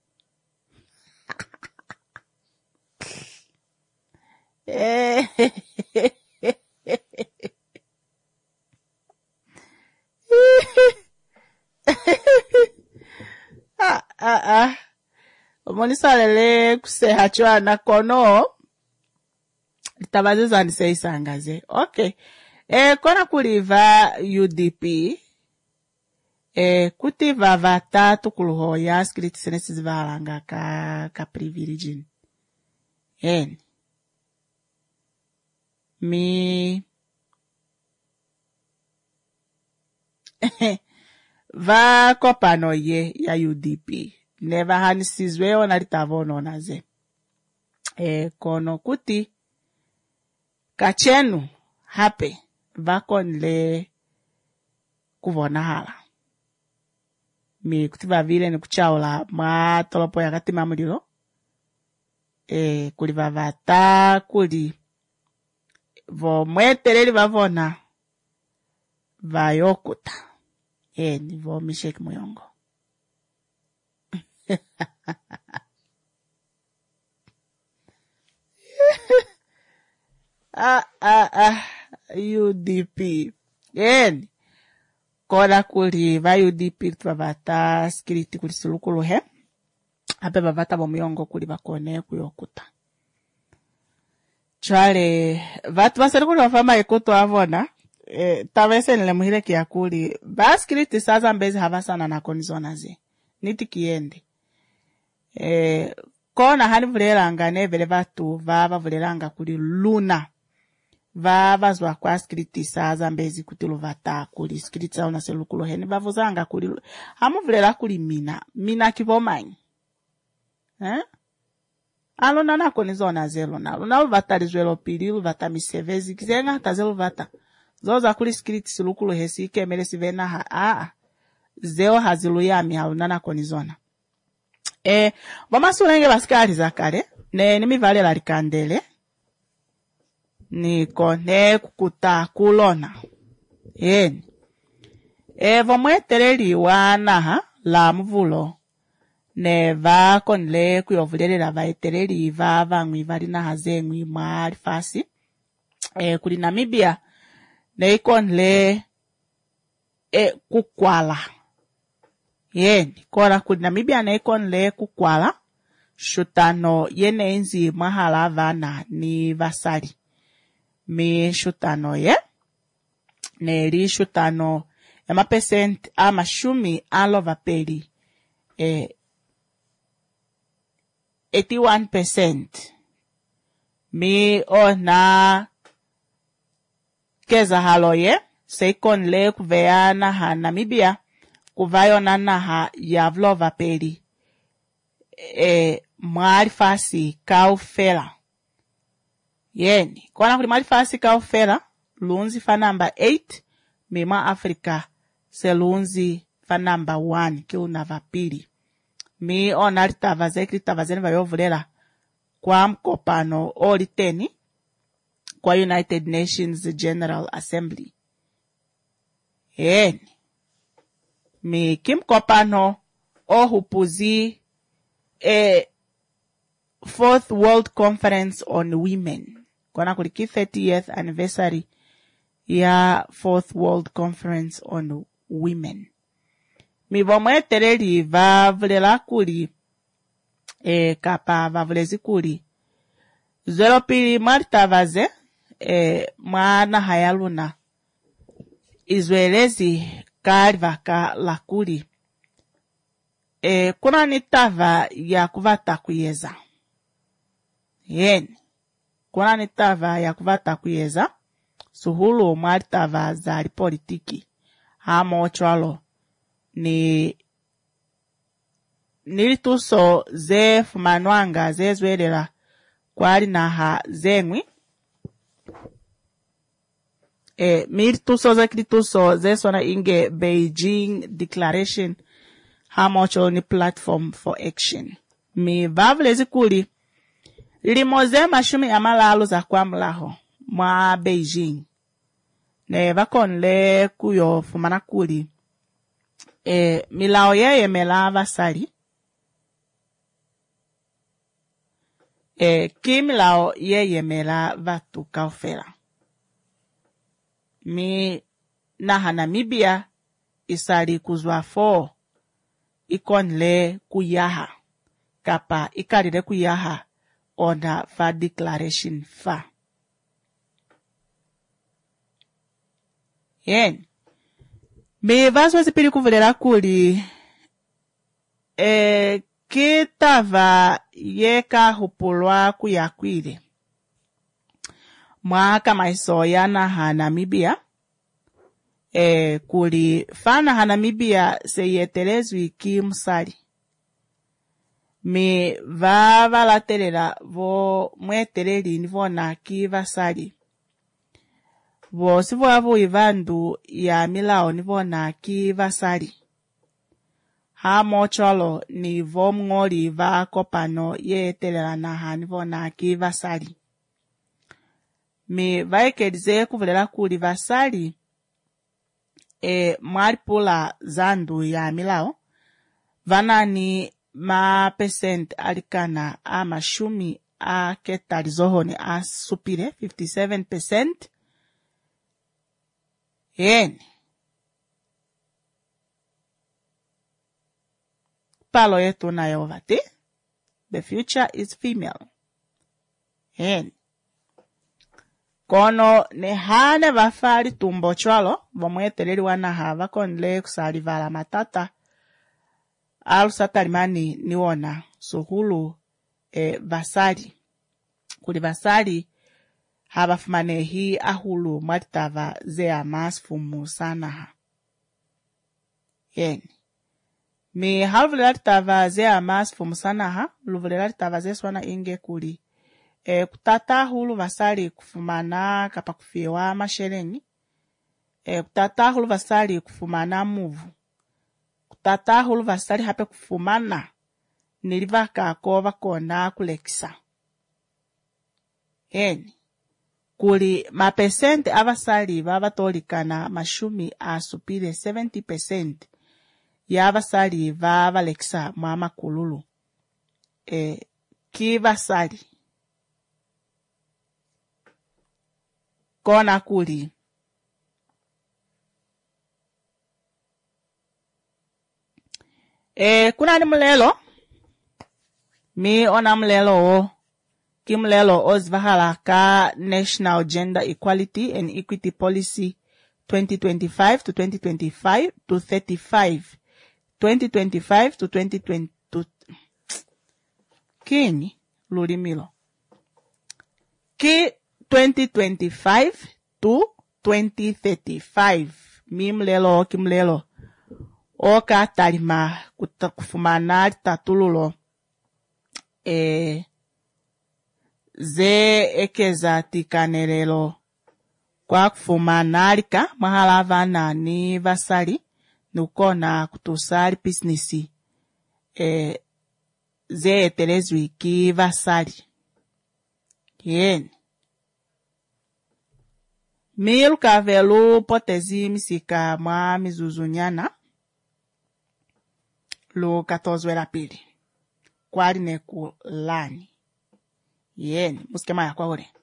Omonisa lele kuseha chwana kono. Itabaziza nise isangaze. Okay. Kona kuliva UDP. Kutiva vata tukuluho ya skriti sene sizivahalanga ka privilegin. Mi va kopano ye ya UDP. Never hanisizwe ona litavono naze. Kono kuti kachenu hape va konle kuvona hala. Mi kutiva vile ni kuchaula ma tolopo ya kati mamulilo. Kuli vavata kuli vo mwetereli vavona vayokuta. Ni vo Mishek Muyongo. UDP. Kola kuli va UDP vavata skiriti kuli sulukulu he. Ape vavata vo Muyongo kuli vakone kuyokuta. Chale, vatu vasari kuli wafama ekutu avona. Tavese nile muhile kia kuli. Baskiriti saza mbezi havasana na konizona ze. Niti kiende. Kona hani vulelanga nevele vatu vava vulelanga kuli luna. Vava zwa kwa skiriti saza mbezi kutilu vata kuli. Skiriti sauna selukulu heni. Vavuzanga kuli. Hamu vulela kuli mina. Mina kivomanyi. Alona na konizona zelo na. Luna uvata lizuelo pili, uvata misevezi. Kizenga hata zelo vata. Zoza kuli skiriti silukulu hesi ike mele sivena zeo hazilu yami haluna na konizona. Vama sulenge basikari zakare. Nimi vale la rikandele. Ni kone kukuta kulona. Vamwe tereli wana la mvulo. Ne va konle kuyovulele la vaetereli va ngwi vari na haze ngwi maari fasi. Kuli Namibia. Ne ikonle kukwala Yeni kona kuli Namibia na ikon le kukwala shutano yene enzi mahala vana ni vasali mi shutano ye neri shutano ya mapesent amashumi alo vapeli 81% mi ona keza haloye seikon le kuveana ha Namibia kuvayona naha yavlo vapeli mwari fasi kaufela yeni kona kuli mwari fasi kaufela lunzi fa number 8 mima Africa se lunzi fa number 1 kiuna vapili mi ona litavazeni vayovulela kwa mkopano oliteni kwa United Nations General Assembly yeni mi kimkopano ohupuzi Fourth World Conference on Women kona kuliki 30th anniversary ya Fourth World Conference on Women mi vomwetereri vavulela kuli kapa vavulezi kuli Zolopili Martavaze mwana hayaluna Izwelezi kalivaka lakuli kuna nitava ya kuvata kuyeza yeni kuna nitava ya kuvata kuyeza suhulu mwalitava zali politiki hamo chwalo nilituso ze fumanwanga zezwelela kwali naha zengwi milituso zekilituso zesona inge Beijing Declaration hamocho ni platform for action mi vavulezi kuli limoze mashumi amalalu za kwamulaho mwa Beijing ne vakonle kuyo fumana kuli milao yeye mela vasali kimilao yeye mela vatu kaufela mi naha Namibia isali kuzwa 4 ikonle kuyaha kapa ikalile kuyaha ona fa declaration fa yen me vaso zipili kuvulela kuli kitava yeka hupulwa kuyakwile mwaka maisoya na ha Namibia kuli fana ha Namibia seyetelezwi kimsali mi vavalatelela vo mweteleli nivona kivasali vosi voavu ivandu ya milao nivona kivasali hamo cholo ni vo mngoli va kopano yetelela naha nivona kivasali mi vaikedize kuvulela kuli vasali mwalipula zandu ya milao vanani ma percent alikana amashumi aketali zohoni asupile 57% yeni palo yetu nayo vati the future is female yeni kono nehane vafali tumbo chwalo vomweteleli wanaha vakonle kusalivala matata alusatalimani niwona suhulu vasali kuli vasali havafumanehi ahulu mwatitava ze amasfumu sanaha yeni mi haluvulela litava ze amasfumu sanaha luvulela litava ze swana inge kuli kutata hulu vasali kufumana kapa kufiwa masheleni kutata hulu vasali kufumana muvu kutata hulu vasali hape kufumana nilivaka kova kona kulekisa yeni kuli mapesente avasali vavatolikana mashumi asupile 70% ya avasali vavalekisa mwa makululu kivasali kona kuli Kuna ni mlelo. Mi ona mlelo o. Ki mlelo o zvahala ka National Gender Equality and Equity Policy 2025 to 2025 to 35. 2025 to 2020 to Kini Lulimilo. Ki 2025 to 2035. Mimlelo kimlelo. Oka tarima kufumana tatululo. Ze ekeza tikanerelo. Kwa kufumanarika mahala vana ni vasali. Nukona kutusali businessi. Ze etelezwi ki vasali. Yen. Mil kavelu potezi misika mwa mizuzunyana. Lo 14 la pili. Kwari neku lani. Yen. Muskema ya kwa ore.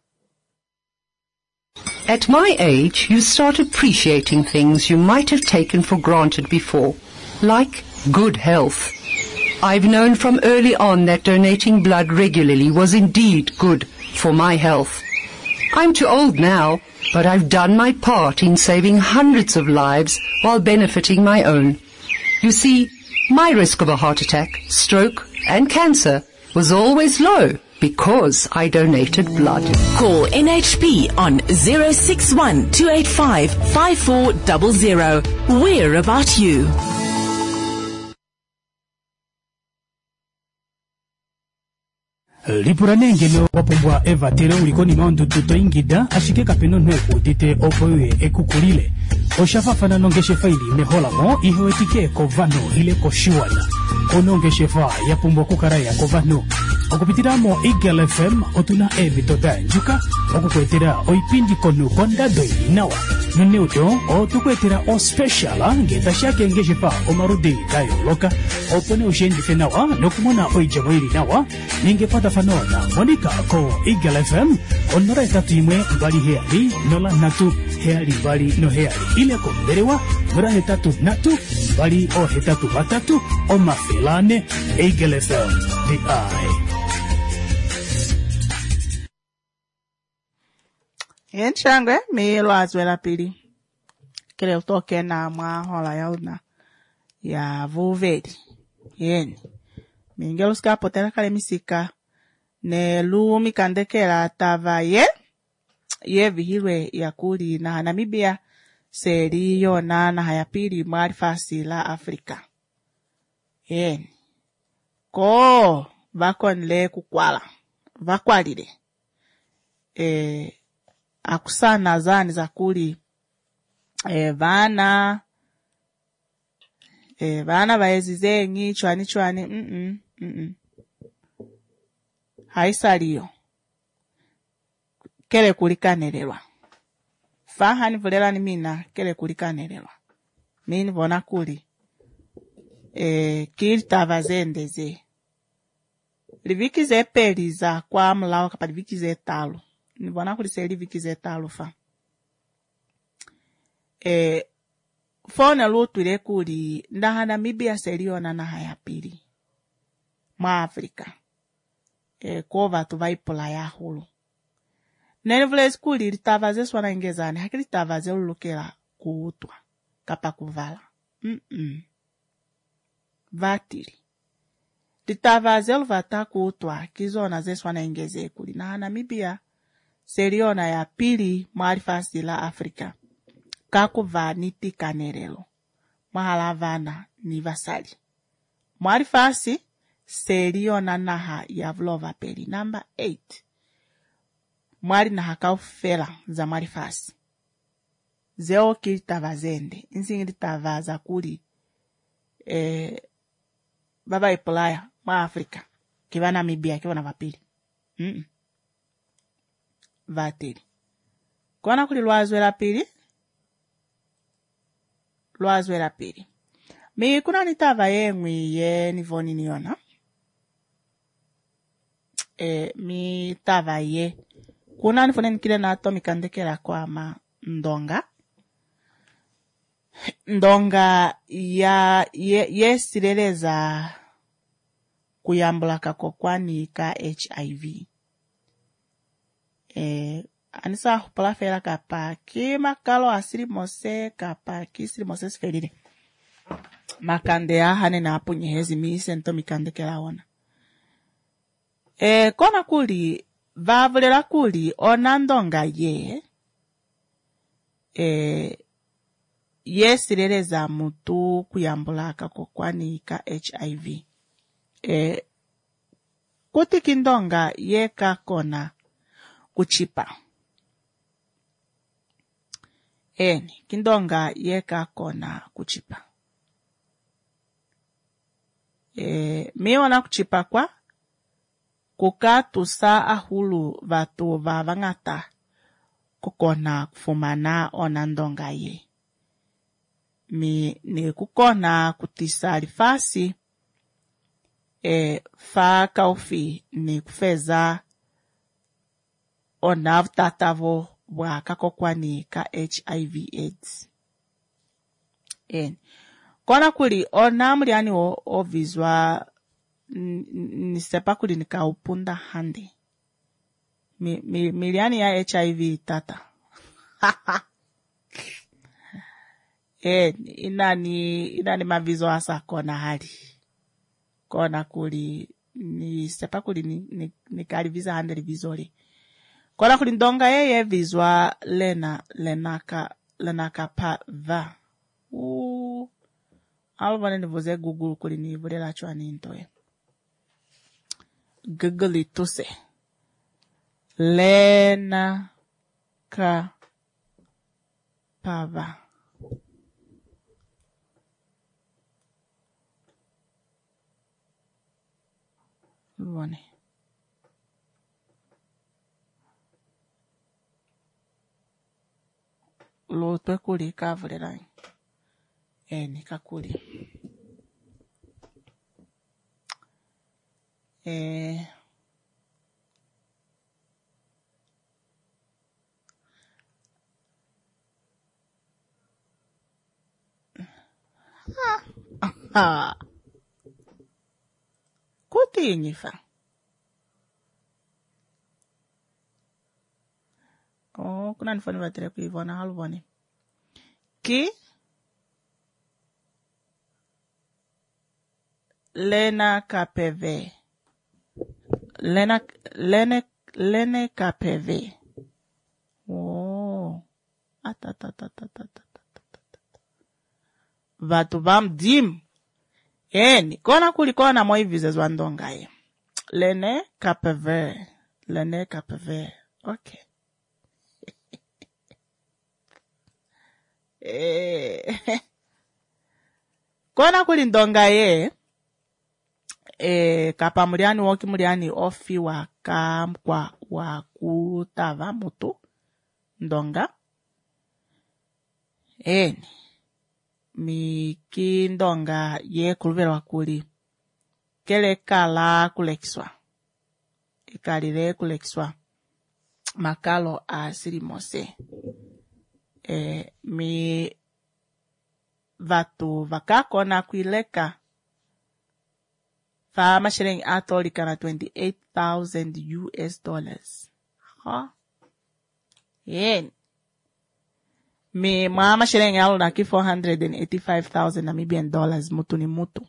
At my age, you start appreciating things you might have taken for granted before, like good health. I've known from early on that donating blood regularly was indeed good for my health. I'm too old now, but I've done my part in saving hundreds of lives while benefiting my own. You see, my risk of a heart attack, stroke, and cancer was always low because I donated blood. Call NHP on 061 285 5400. We're about you. Lipuranengelo wapumbwa Eva tere ulikoni maundu tuto ingida ashike kapeno nweko dite opoye ekukulile. Oshafafana nongeshe faili meholamo ihewetike kovano ile koshiwana. Onongeshe fa ya pumbwa kukaraya kovano. Okupitiramo Eagle FM otuna ebitoda njuka. Okukwetera oipindi konu konda doi nawa. Nuneuto otukwetera o speciala ngeta shake ngeshe fa omarudi dayo loka. Opone ushendi fenawa nokumona oijamoiri nawa. Ningepata fanona Monica ko Eagle FM onora etatu imwe mbali heali nola natu heali mbali no heali ile ko berewa ngora hetatu natu mbali o hetatu batatu o mafelane Eagle FM the eye. Enchangwe mi lwazwela pili. Kele utoke na hola yauna ya vuveri. Yeni. Mingeluska potera kale misika. Ne lumi kandekela tava ye vihirwe ya kuli na Namibia seri yona na hayapiri marifasi la Afrika. Yen. Ko vakonle kukwala. Vakwalile. Akusana zani za kuli vana vaezize ngi chwani haisaliyo kele kulikanerelwa fahani vulela ni mina kele kulikanerelwa mini vona kuli kili tavazendeze livikize peliza kwa mlawa kapa livikize talo nivona kuli se livikize talo fa fone lutwile kuli ndaha Namibia seriona na hayapili mwa Afrika ko vatu vaipola ya hulu. Nene vile skuli litavaze swana ingezani, hakili tavaze ulukela kuutwa, kapa kuvala. Vatili. Litavaze uluvata kuutwa, kizona ze swana ingeze kuli. Na Namibia, seriona ya pili marifasi la Afrika. Kakuva niti kanerelo. Mahalavana ni vasali. Marifasi, seriona naha ya vlova peli. Number 8. Mwari naha kaufela za marifasi. Zeo kili tavazende. Insingili tavaza kuli. Baba ipolaya. Ma Afrika. Kiva Namibia. Kiva na vapili. Vatili. Kona kuli luazwela pili. Luazwela pili. Mi kuna nitava yengwi ye nivoni niona. Mi tava ye. Kuna nifone nikile na ato mikandekela kwa ma ndonga. ndonga yesireleza kuyambula kakokwani ka HIV. Anisa hupala fela kapa ki makalo asiri mose kapa ki siri mose sferire. Makande ya hane na apu nyehezi mi sento mikande kela ona. Kona kuli, vavulera kuli onandonga yesireleza mutu kuyambula kakokwani ka HIV. Kuti kindonga yeka kona kuchipa. Kindonga yeka kona kuchipa. Miona kuchipa kwa kukatusa ahulu vatu vavangata kukona kufumana onandonga ye. Ni kukona kutisa rifasi fa kaufi ni kufeza onavtatavo wa kakokwani ka HIV AIDS. Kona kuli onamriani o vizwa nisepa kuli nika upunda hande. Miliani ya HIV tata. Inani mavizo asa kona hali. Kona kuli nisepa kuli nikali visa hande vizori. Kona kuli ndonga yeye vizwa lenaka pa va. Alvane nivoze Google kuli nivole la chwa nintoe. Google ituse. Lenaka pa va. Luone. Lo tue kuli kavule rai. Nika kuli. Kuti nifa. Kuna nifani vatere kuivona haluvone. Ki Lena KPV. Lene KPV. Vatu vam dim. Kona kulikona moi vizes wandonga ye. Lene KPV. Okay. Kona kulindonga ye. Kapa muriani woki muriani ofi wakamkwa wakutava mutu ndonga. Miki ndonga ye kuluvela wakuli kele kala kulekiswa. Ikalile kulekiswa makalo asiri mose. Mi vatu vakakona kuileka fa mashilingi atolika na $28,000. Mi mashilingi alu na ki $485,000 Namibian dollars mutu ni mutu.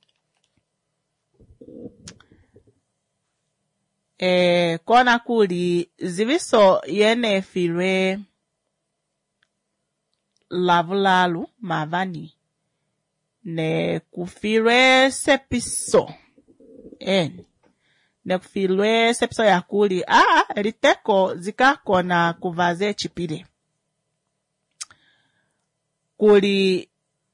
Kona kuli ziviso yene filwe lavulalu mavani ne kufilwe sepiso. Ne kufilwe sepiso ya kuli riteko zikako na kuvaze chipile. Kuli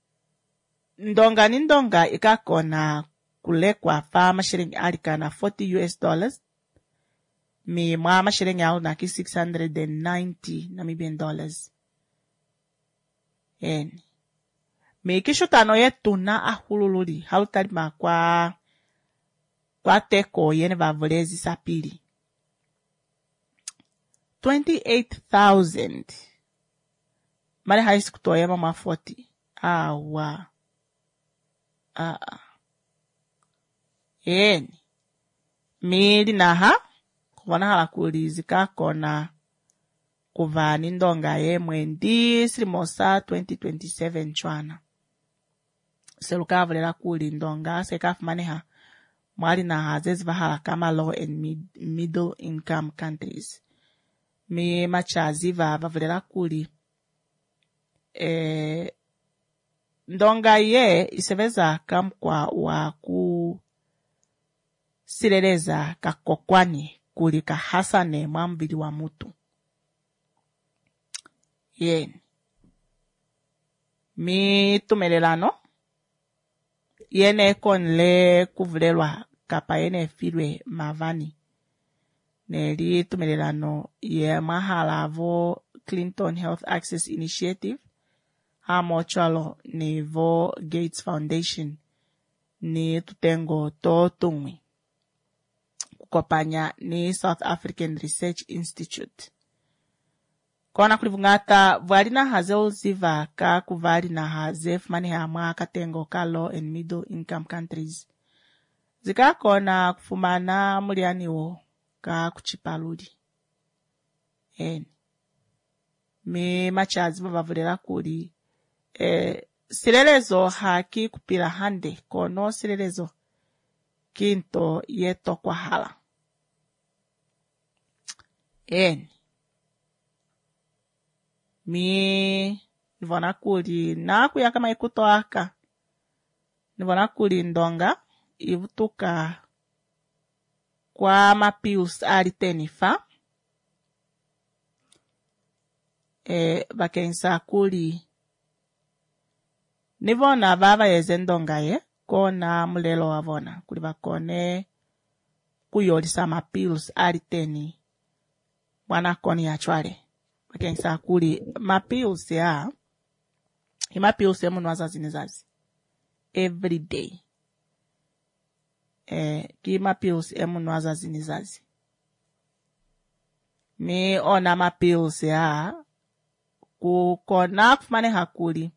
ndonga ikako na kulekwa fa mashilingi alika na $40. Mi mashilingi alu na ki $690 Namibian dollars. Me kishutano yetu na ahulululi halutalima kwa teko yene vavulezi sapili. 28,000 mali haisi kutoya mama 40 awa eni mili naha kuvona hala kuli zikakona kuvani ndonga ye mwendi silimosa 2027 chwana selukavalela kuli ndonga sekafumaneha mwali naha zezivahala kama low and middle income countries mi machazi vavulela kuli ndonga ye iseveza kamkwa wa ku sileleza kakokwani kuli kahasane mwambili wa mutu yeni mi tumelelano yene konle kuvulelwa kapa yene filwe mavani neli tumelelano ye mahala vo Clinton Health Access Initiative hamochalo ni vo Gates Foundation ni tutengo to tungwi kukopanya ni South African Research Institute kona kulivungata vwali na haze uziva ka kuvali na haze fumani hamwa katengo ka low and middle income countries zika kona kufumana mulianiwo ka kuchipaluli mi machazi vavulela kuli silelezo haki kupila hande kono silelezo kinto yeto kwa hala mi nivona kuli na kuya kama ikuto aka nivona kuli ndonga ivutuka kwa mapius alitenifa vakensa kuli nivona vava yeze ndonga ye kona mulelo wavona kuli vakone kuyolisa mapills aliteni mwana koni yachwale vakensa kuli mapills ya imapills ya munu wazazi every day ki mapills ya munu wazazi mi ona mapills ya kukona kufumane hakuli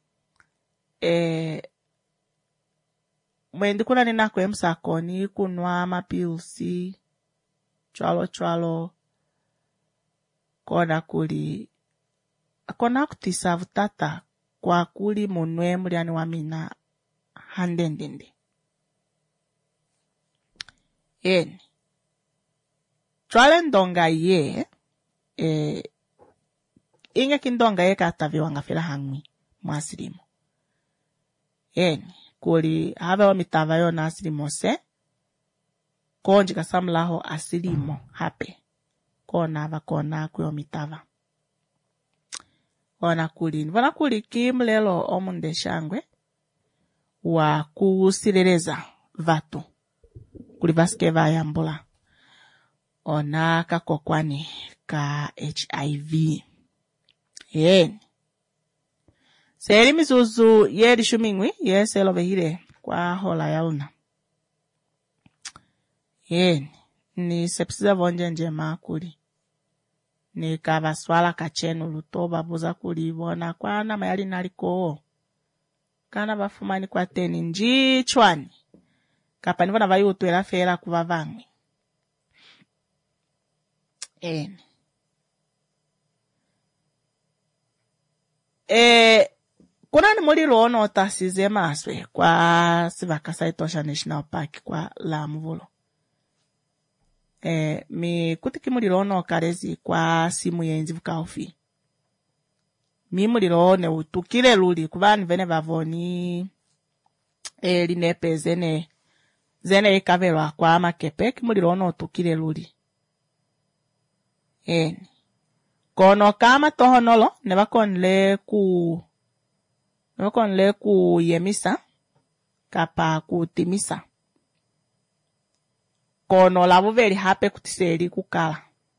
mwendi kuna nina kwemsa koni kunwa mapilsi chwalo kona kuli kona kutisa vutata kwa kuli munwe muliani wa mina handendende chwale ndonga ye inge kindonga ye kataviwa ngafila hangwi mwasilimo kuli havewa mitava yo na asilimo se konji kasamlaho asilimo hape kona vakona kuyo mitava ona kuli nivona kuli kimlelo omunde shangwe wa kusileleza vatu kuli vasike vayambula ona kakokwani ka HIV seri mizuzu yeri shumingwi yeselo vehile kwa hola yauna ni sepsiza vonje njema kuli ni kavaswala kachenu lutoba buza kuli bona kwa na mayali naliko kana vafumani kwa teni njichwani kapa nivona vayutwela fera kuvavangwi kuna ni mulilo ono otasize maswe kwa Sivakasa Etosha National Park kwa Lamvulo mi kutiki mulilo ono karezi kwa simu yenzi vukaofi mi mulilo one utukile luli kuvani vene vavoni linepe zene ikavelwa kwa makepek mulilo ono utukile luli kono kama tohonolo nevakonle ku yemisa kapa kutimisa kono lavuveli hape kutiseli kukala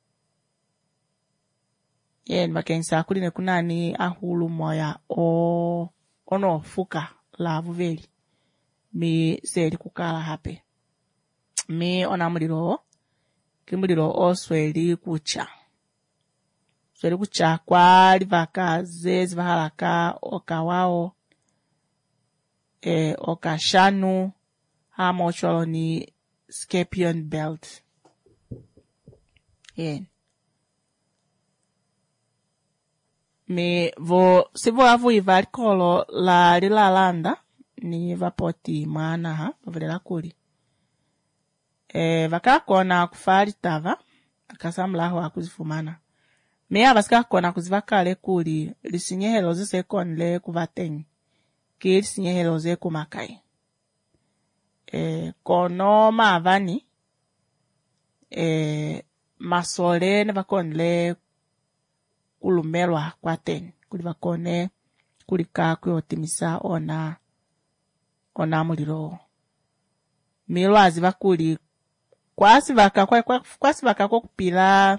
vakensa kuline kunani ahulu moya ono fuka lavuveli mi seli kukala hape mi ona mulilo kimulilo osweli kucha sweli kucha kwa livaka zezi vahalaka okawao okashanu hamocholo ni Scorpion Belt. Me se vo avu ivar kolo la rilalanda ni vapoti mana ha vavrela kuri. Vakakona kufari tava akasamlaho akuzifumana. Me avaska kona kuzivakale kuri lisinyehelo zise konle kuvateng. Ki lisinyehelo ze kumakai. Kono mavani masole ne vakonle kulumelwa kwaten kuli vakone kulika kuyotimisa ona muliro milwazi vakuli kwasi vaka kokupila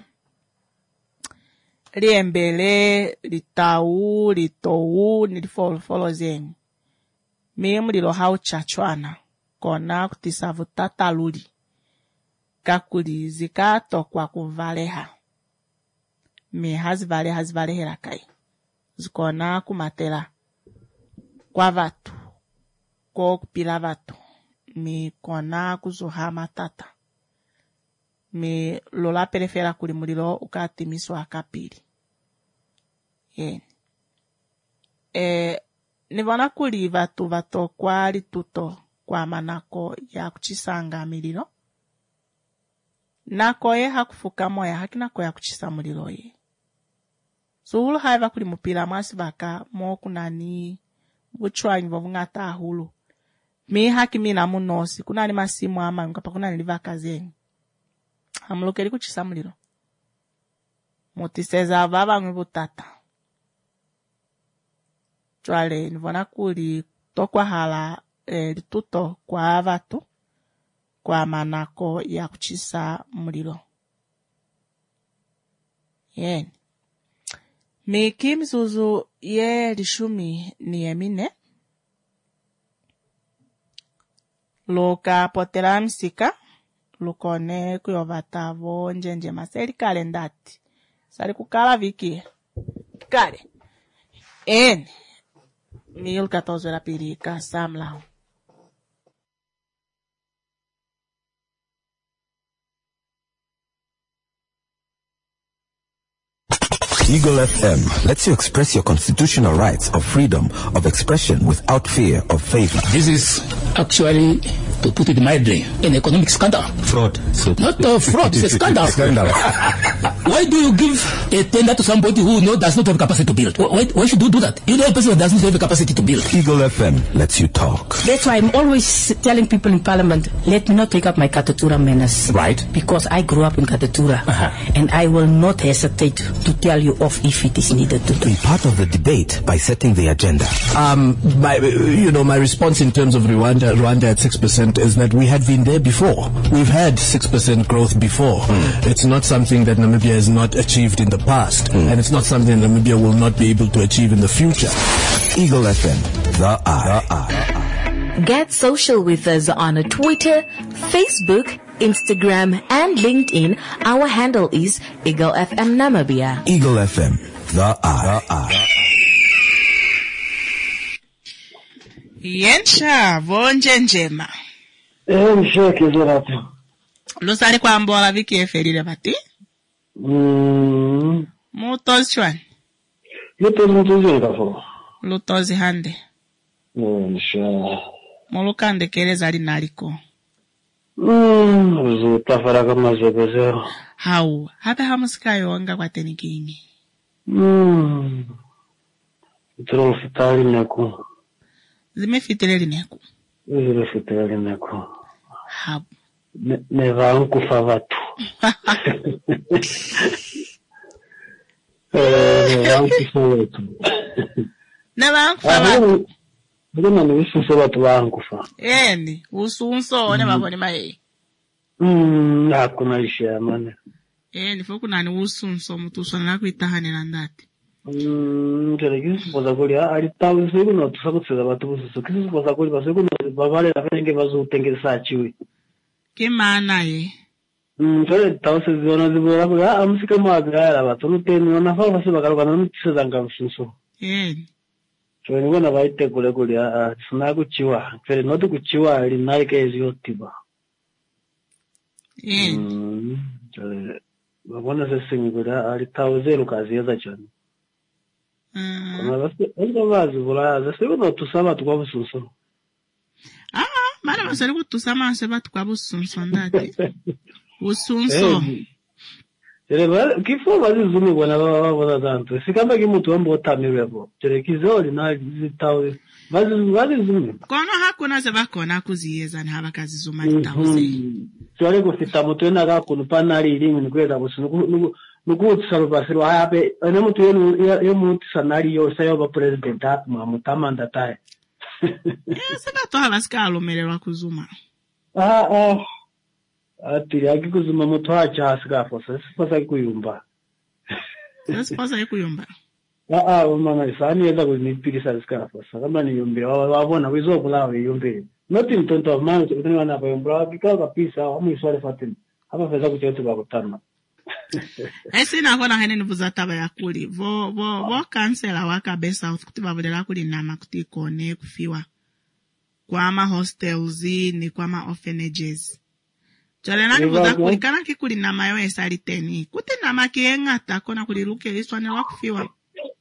liembele litau litou nilifolo zenyu mi muliro hauchachwana kona kutisavu tataluli kakuli zikatokwa kuvaleha mi hazivalehera kai zikona kumatela kwa vatu ko kupila vatu mi kona kuzuha matata mi lola perefera kuli mulilo ukatimiswa akapili nivona kuli vatu vatokwa lituto kwa manako ya kuchisanga mililo nako ye hakufuka moya hakinako ya kuchisa mulilo ye suhulu haiva kuli mupila mwasi baka mo kunani buchwanyi vovungata ahulu mi haki mina munosi kunani masimu ama nkapa kunani livaka zenyu hamulokeri kuchisa mulilo mutiseza vava ngwibutata chwale nivona kuli tokwa hala lituto kwa vatu kwa manako ya kuchisa mulilo miki mzuzu ye lishumi ni emine loka potela msika lukone kuyovata vo njenje maseli kalendati sali kukala viki kale mil 14 la pirika samla Eagle FM lets you express your constitutional rights of freedom of expression without fear of favor. This is actually, to put it mildly, an economic scandal. Fraud. Not fraud, it's a scandal. Why do you give a tender to somebody who does not have capacity to build? Why should you do that? You know a person who doesn't have the capacity to build. Eagle FM lets you talk. That's why I'm always telling people in Parliament, let me not take up my Katatura manners. Right. Because I grew up in Katatura. And I will not hesitate to tell you off if it is needed to do. Be part of the debate by setting the agenda. My response in terms of Rwanda at 6% is that we had been there before. We've had 6% growth before. It's not something that Namibia has not achieved in the past. And it's not something Namibia will not be able to achieve in the future. Eagle FM, the eye. Get social with us on Twitter, Facebook, Instagram, and LinkedIn. Our handle is Eagle FM Namibia. Eagle FM, the eye. Yensha vonjenjema. Msheke zerato. Lusali kwa mbola viki eferile bati? Mutozi chwani? Lutozi mtuzi fo. Lutozi hande. Msha. Molukande keleza ali naliko. Zutafara kama zebezero. Hau, hata hamusikayo wanga kwa tenikingi. Utro fitali neku. Zimefiteleli neku. Zimefiteleli neku. Hau. Neva ankufa watu. Neva ankufa watu. Neva ankufa watu. Mbona ni usunso watu wankufa. Usunso ne baboni mai. Hakuna lisha mane. Fuku nani usunso mutuso na kuitahane na ndati. Ngerageza kuza kuri ari tawe sego no tusakutseza batu bususo kisi kuza kuri basego no babale afenge bazutengeza chiwe. Ke maana ye? Tole tawe sezona zibora kuri amusika mwagara batu nuteni na fa basi bagaruka no tsezanga bususo. So ni wana vaite kule sina kuchiwa. Fere not kuchiwa linaike eziotiba. Wabona sesingi kule alitawezero kazi yaza chani. Kuna vazi vula zasibu no tusama tukwa bususo. Mara masari kutusama seba tukwa bususo ndati. Bususo. Kifo vazi zumi wana zanto. Sikamba kimutu wambo otamirebo. Kizoli na zitawe. Vazi zumi. Kono hakuna seba kona kuziyeza ni haba kazi zuma zitawe. Tuwale kufita mutu ena kako nupana ilimu ni kweza busu. Nukutu salubasiru hayape. Ene mutu yo mutu sanari yo sayo ba president hatu mamutama ndatae. Seba toha basika alumelelwa kuzuma. Ati yaki kuzuma mutu hacha hasika fosa. Sipasa kuyumba. Sipasa kuyumba. Mama isani yenda kunipirisa hasika fosa. Kama ni yumbira. Wabona wizo kulawe yumbira. Not in terms of man, but anyone have a because of peace, I'm sorry for them. Have a physical chance to Tama. I see now when I had in Buzataba Yakuli, vo cancel a waka best out to Babalakuli Namakti Kone Fiwa. Kwama hostels, ni kwama orphanages. Jalena Buzakuli kana kikuli na mayo esariteni. Kuti namaki engata kona kuliruke iswane wakufiwa.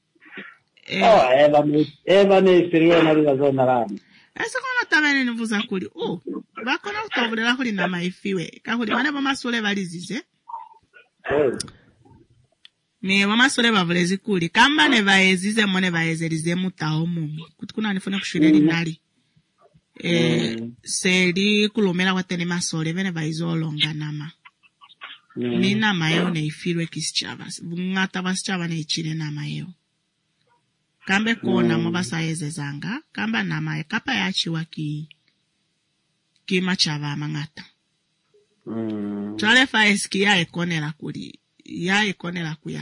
Eva ne seriwa na zona rami. Ese kono tamene nivuza kuli. Bakona utobulera kuli na maifiwe. Kakuli bane bamasole balizize. Ne bamasole bavulezi kuli. Kamba ne baezize mone baezerize mutaho mumi. Kuti kuna nifuna kushule linali. Seri kulomela watene masole bene baizolonga nama. Ni nama yo ne ifirwe kischavas. Ngata basichava ne ichile nama yo. Kambe kona mobasa ezezanga, kamba nama kapa yachiwa ki machava mangata. Chale fa eski ya ekonela kuli, ya ekonela kuya.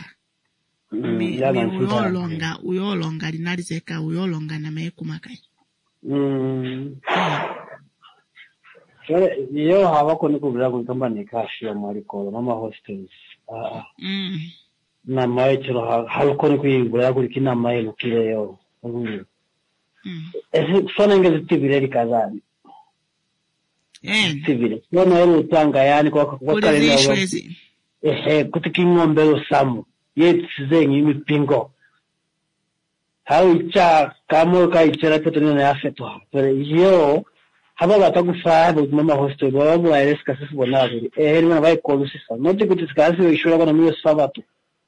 Uyolonga linalizeka, uyolonga na meekumakai. Chale, yo hawako nikubila kukamba nikashi ya marikolo, mama hostels. Na mai chiro halkoni kuingula kuri kina mai lukile yo. Sona ngezi tibireli kazani. Tibire. Sona yero utanga yani kwa kale yawo. Kuti ngombe lo samu. Yetizengi imipingo. Haucha kamo kaichera petone na afeto. Pero yo haba batakufaabo mama hostel babu aereska sisi bonaviri. Mwana vai kolusisa. Noti kuti sikasi ishura kana miyo sabato.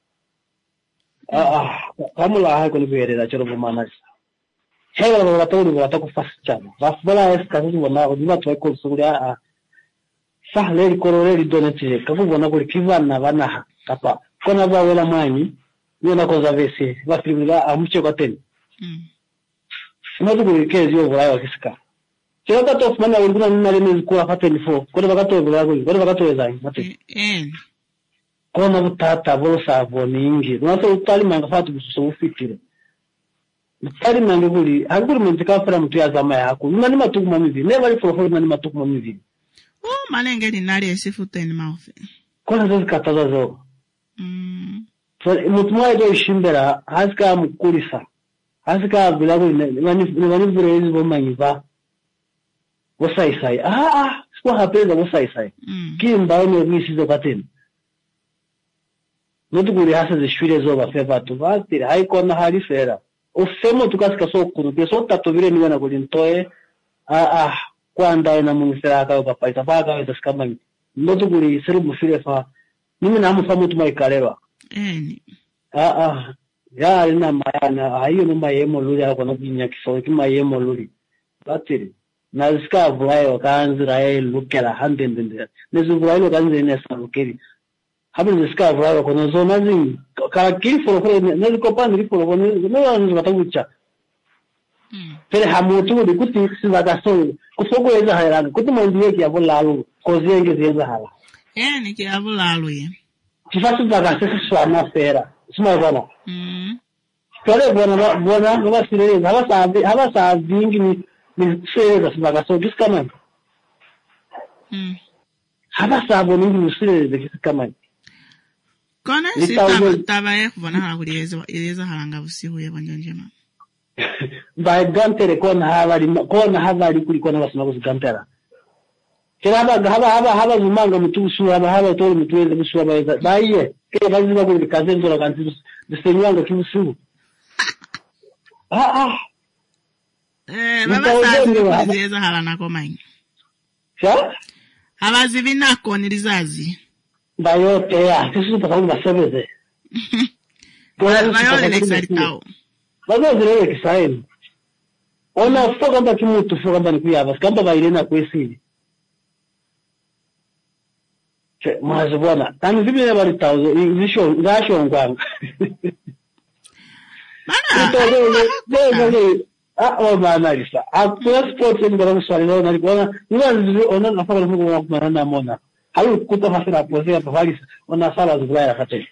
Kamula hai kuli kuerera choro bumana. Hela lo watu kufasichana. Bafula eskazi bona odiba twa ko suria sahle korore donetire. Kabu bona kuli kivana bana kapa. Kona ba wela mani yona koza vese. Bafimila amuche kwa teni. Nodi kuli kezi yo bora wakisika. Choro kato fumana uluna nale mezikuwa pateni fo. Kona bakato bora kuli. Kona bakato ezai. Mate. Kona butata bosa boningi nwaso utali manga fatu bususo ufitire utali manga kuli aguri menzika fara mtu ya zama yako nani matuku mamivi never for nani matuku mamivi malenge ni nari esifuta ni maufe kona zozi kataza zo mtu mwa edo ishimbera haska mkulisa haska bilago ni wani vurezi bomanyiva wosaisai sikuwa hapeza wosaisai kimba ene misizo kateni Notu kuri hasa zishwile zoba fefa tuvastiri haikona hali fera. Ofemo tukasika sokuru peso tatovire niwe na kulintoe kwanda ina mungisera akayo papaita paka weza skambani. Notu kuri seru mufire fa nimi na hamufamu tumaikarerwa. Ya alina mayana hayo numa yemo luli hako nabinya kiso kima yemo luli. Batiri na zika vulayo kanzira ya lukela handendende. Nezu vulayo kanzira inesa lukeli. Hapo zisika vulayo kono zona zi kakiri foro nezi kopani foro no batagucha pere hamutu de kuti sizaga so kusogo eza hairana kuti mandiye ki abulalo kozenge zeza hala ni ki abulalo ye tifasi zaga sisi swana fera sima bana pere bona no sire haba sa vingi ni sire zaga so diskama haba sa boningi ni sire de diskama Kona sita tabaye kubona hala kuri yeza halanga busihu ye banjanje mama By gantere kona habari kulikuwa na basima kuzigantera. Kera haba zumanga mutusu haba tolo mutuweze buswa baeza. Baiye kera baziba kuli kazenzo la kanti disenyanga kibusu. Baba sazi kuzieza hala nako mangi. Sha? Haba zivi nako nilizazi. Bayote ya, kisusu pakamu basebeze. Bayole lexaritao. Bazo zile kisaini. Ona foka mba kimutu foka mba nikuyaba. Sikamba bairena kwesili. Mazi bwana. Tani zibi ne bali tauzo. Ngasho ngwanga. Mana lisa. Akula sports ni bara muswali na nilikuwa ona nafaka na mungu kumana na mona. Hayo kuta hasira pozea pavali ona sala zibaya kate.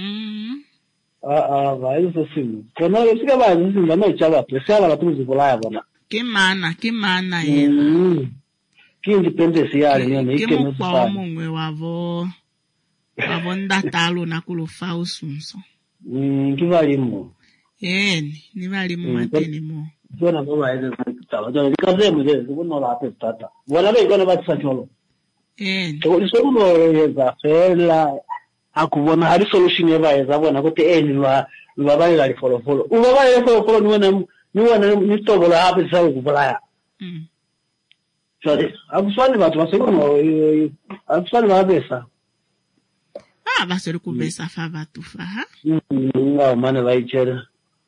Isso sim. Quando eu fica mais assim, não é chava, precisa lá tudo zibolaya bwana. Que mana yena. Que independência ali, né? Que mo kwa mongwe wavo ndatalo na kulofa usunso. Que valimo. Ni valimo mateni mo. Bona baba eze kutala. Jona likazemo je, kuno la tata. Bona be kona batsa cholo. Isso uno yeza fela akubona hari solution yabayeza bona kuti lwabaye ali follow ubabaye follow ni tobola hapo sasa kubulaya sorry akuswali watu wasema akuswali wabesa basere kubesa fa batu fa ngao mana baichera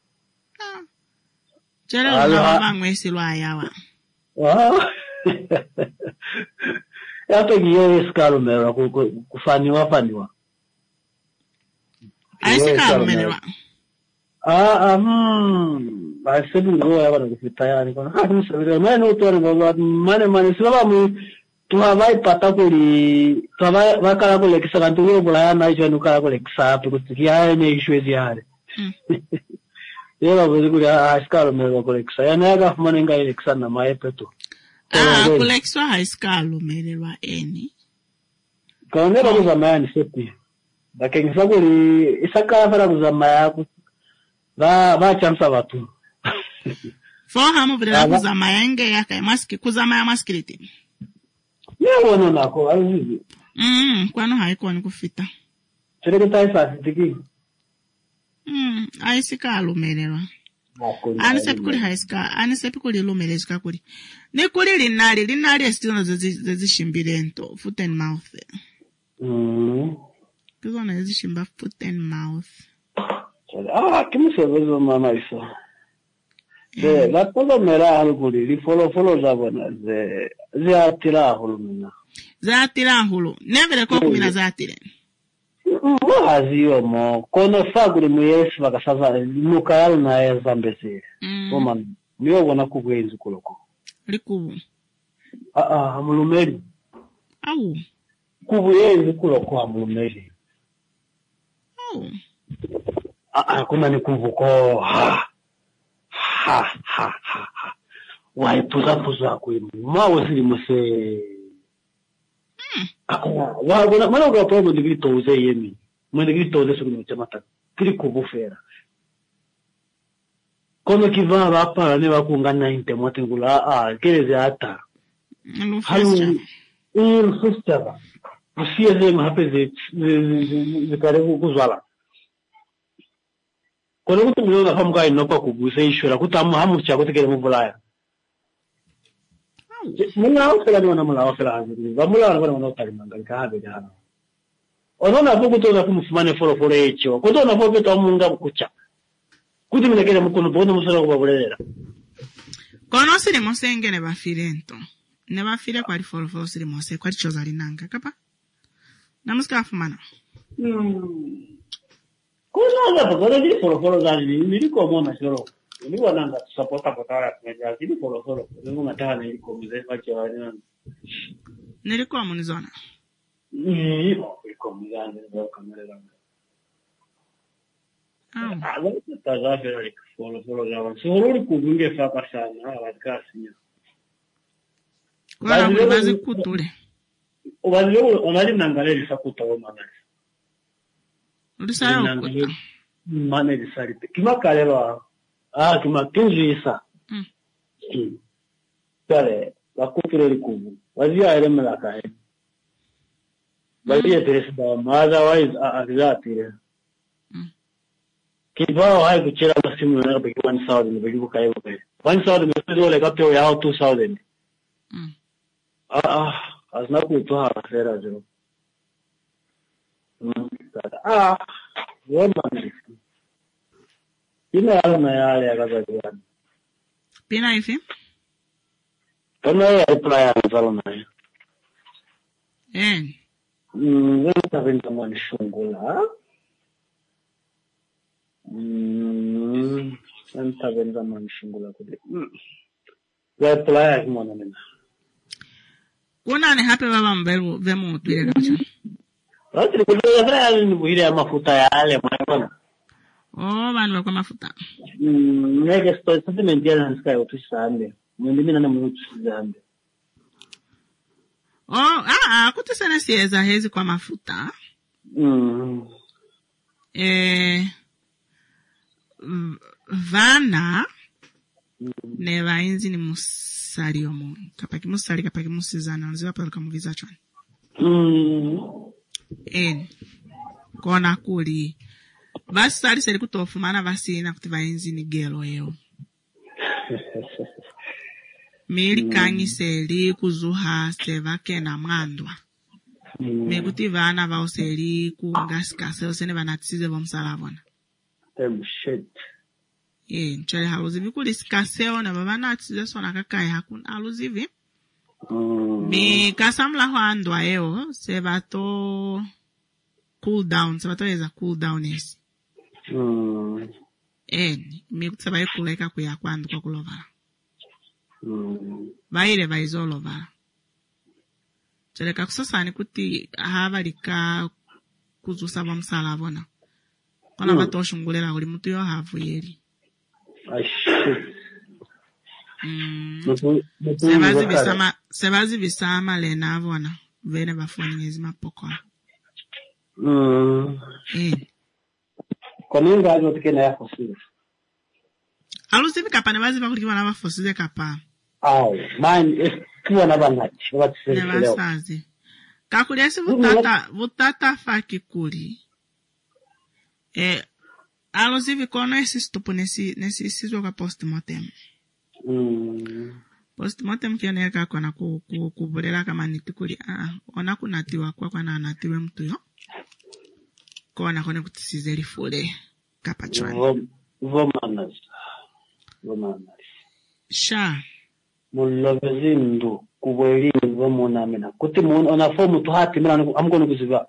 chera na mwesi lwayawa yapo giyo iskalo mera kufaniwa Aisikalo menelwa. Basebu ngo yabana kufitayani kono. Nisabira mane utore baba mane sibaba mu tuhavai pata kuli tuhavai wakala kule kisakantu yo bulaya na ijo nukala kule kisape kutikia ne ishwezi yale. Yela bodi kuli aisikalo menelwa kule kisa. Yana yaga fumane nga ile kisa na maepetu. Kule kiswa aisikalo menelwa eni. Kaonera kuza mayani sepi. Lakini saburi isaka fara kuzamaya ba chamsa watu hamu vile kuzamaya nge yaka maski kuzamaya maskiriti yewe nako alizi kwano haiko ni kufita sereke taisa tiki aisika alumererwa anisepi kuli haiska anisepi kuli lumerezika kuli ni kuli linali estino zezishimbirento foot and mouth kuzona zezishimba foot and mouth kimusebezo mama iso la todo mera alguri li follow zabona ze atira hulumina zatira hulu nevere ko kumina zatire azio mo kono faguri muyesi bakasaza mukayalo na ezambese koma niyo bona kugwenzi kuloko likubu amulumeri au kubuyenzi kuloko amulumeri kuna ni kumvuko waipuza kwimu mawe sili muse mana kwa promo digiri toze yemi mwende digiri toze sukuni mchamata kiri kubufera kono kiva bapa ne bakungana inte mwatengula keleze ata halu sister usiye mahapeze zikare kuzwala kono kuti mlona famuka inokwa kugusa ishura kuti hamucha kutekere mubulaya muna ofela ni wana mula ofela haziri vamula wana wanotali mangani kahabe jana onona fuku toza kumufumane folo echo kutona fuku peta omunga kucha kuti minekere mukono bono musara kubabulera kono siri mosenge ne bafirento ne bafire kwali folo siri mose kwali choza linanga kapa namuska afumana kuna bakora di folo zali niliko mona shoro ni wananga supporta potara meja di folo ngo mata na iliko mzee fachi wana niliko munizona iliko mzee ndio kamera langu wale tazafera liko folo zawa soro kubunge fapa sana abakasinya wala bazi kutule wale onali nangaleli sakuta wa manali ulisayo kuta manali salite kimakalelwa kima kinjisa. Kale, wakupiro likumu. Wazia elemela kae. Wazia teresi dawa, otherwise arizatire. Kibao hai kuchira masimu na beki 1,000 beki kukai kukai. 1,000 mesizo le kapyo yao 2,000. Asna kutoa hasera jo. Wema nisi. Pina yale ya kaza jiwani. Pina ifi? Kama ya playa nzalo nayo. Wenda venda mwani shungula. Wenda venda mwani shungula kudi. Ya playa kimona nina. Kuna ni hape baba mbelu vemu tuile kacha. Rotri kudoya playa ni buhiri ya mafuta ya ale mwana. Banu wakwa mafuta. Nege story sati mendiana nsikai otushambe. Mwendimi nana mwiutushambe. Kutusana sieza hezi kwa mafuta. Vana ne vainzi ni musali omu. Kapaki musali kapaki musizana nziwa paluka muviza chwani. Kona kuli. Vasali seri kutofu mana vasina kuti vainzi ni gelo eo. Mili kanyi seri kuzuha seva kena mwandwa. Mekuti vana vao seri kuungasikase osene vanatize vomsalavona. Shit. Nchale haluzivi kulisikaseo na baba natize sona kakai hakuna haluzivi. Kasamla huandwa eo sevato cool down, sevato eza cool down esi. Mekuti sevaye kuleka kuya kwandu kwa kulovala. Vaile vaizolovala. Chaleka kusasani kuti havalika kuzusa vomsalavona. Kona vatoshungulela uli mutu yo havu yeri. Sevazi visama lena avona. Vene vafoni ngezi mapokola. Kwa minga ajo tukena ya fosile. Alusivi kapa nevazi vakulikiwa na vafosile kapa. Kiwa na banati. Nevasazi. Kakuliasi vutata faki kuli. Alusivi kono esi stupu nesi sizo ka postmortem. Postmortem kione yaka kona kubulela kama nitikuli. Ona kunatiwa kwa na anatiwe mtu yo. Kona kone kutisizeli fule kapachwani. Vomanas. Sha. Mulovezi ndu kubweli vomona mina. Kuti ona fomu tuhati mina amgono kuziva.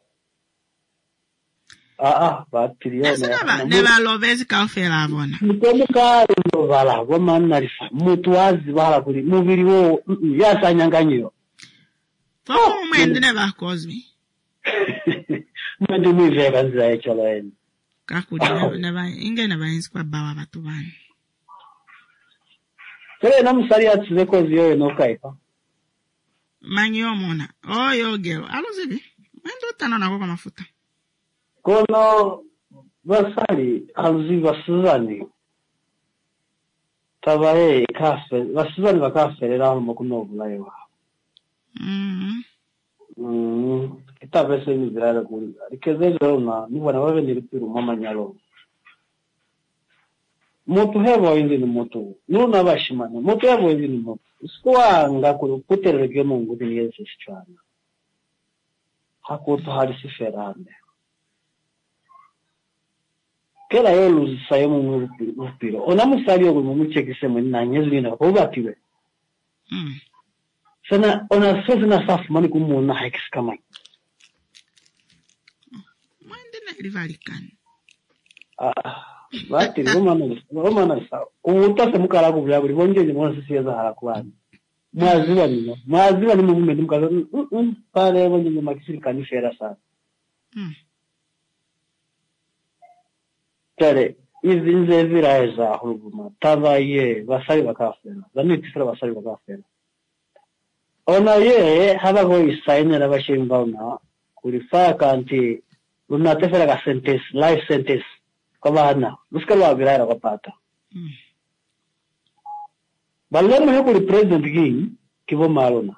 Batiriyo. Neba lovezi kaufela avona. Mutomu kari lovala. Vomanarifa. Mutu wazi vala kuli. Muviri wo. Yasa nyanganyo. Fomu mwende neba kozmi. Mwende mwiveka nza echalo eni. Kakuli neba inzi kwa bawa batu bani. Sere na musari atize kozi yoyo no kaipa. Manyo mona. Yo gero. Aluzivi. Mwende utana kwa mafuta. Kono vasali aluzivi vasizani. Tabaye kafe. Vasizani vakafe lera mokunovu laiwa. Itabe se ni virada kuli. Ikezezo na niwana wawe nilipiru mama nyalo. Mutu hewa inzi ni mutu. Nuna bashimane. Mutu hewa inzi ni mutu. Sikuwa nga kuterege mungu ni yezi sichana. Hakutu harisi ferande. Kela yelu sayo mupiro. Ona musali yoku mumuchekise mweni na nyezu nina. Ubatiwe. Sana ona sezi na safu mani kumuna haikisi kama. Mwende na ilivalikani. Bati romana sawa. Utase mukala kubula buli bonjeje mwana sisi za harakwani. Mwaziwa ni mume ndi mukala. Pale bonjeje makisiri kanifera sana. Kare izi nze viraeza huruguma. Tabaye basari bakafera. Zanitisira basari bakafera. Ona ye habaho isainera bashimbauna kulifaa kanti lunatefera ka sentence life sentence kwa bana musikalo wabiraira kwa pata balemo yoko li president kivo malona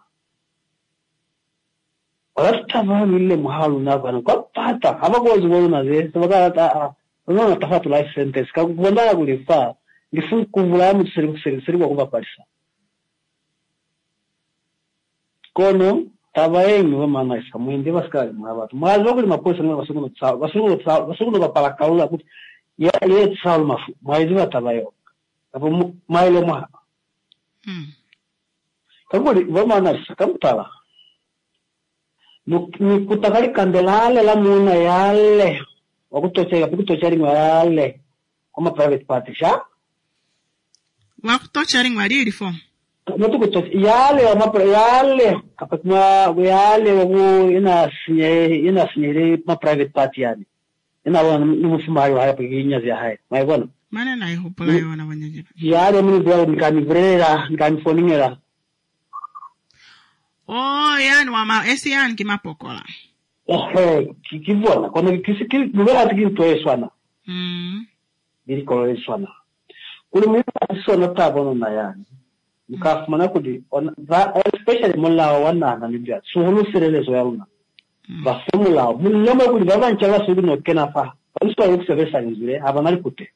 Rastava mille muhalu na bana kwa pata haba kwa zibolo na ze sabaga ta no tafatu life sentence ka kubonda kulifa ngifu kuvula mu seri kwa kuba parisa kono tabaengi wa mana isa mwende baskari mwabatu mwazo kuli maposa ni basukuno bapala kaula kuti ya ile tsal mafu mwaizi batabayo apo maile mwa kabuli wa mana isa kamtala ni kutakali kandelale la muna yale wakutochari yale kama private party sha wakutochari ngwali reform notu kutochari yale kapatma yale wagu ina sinye ma private party yani ina wana mufumayo haya paginya zya haya maibona mana na ihopala yona wanyaje yale mimi bwa nikanivrera nikanifoningera Oh, yani wama esian kimapokola. Kivona, kono kisiki nubera tikinto eswana. Biri kono eswana. Kuli mwina sona tabono na yani. Mukafumana kudi, especially mula wana na nibia. Suhulu sirele zoyaluna. Bafumula, mulama kudi baba nchala sudu no kenafa. Paniswa yukisevesa nizure, habanari kute.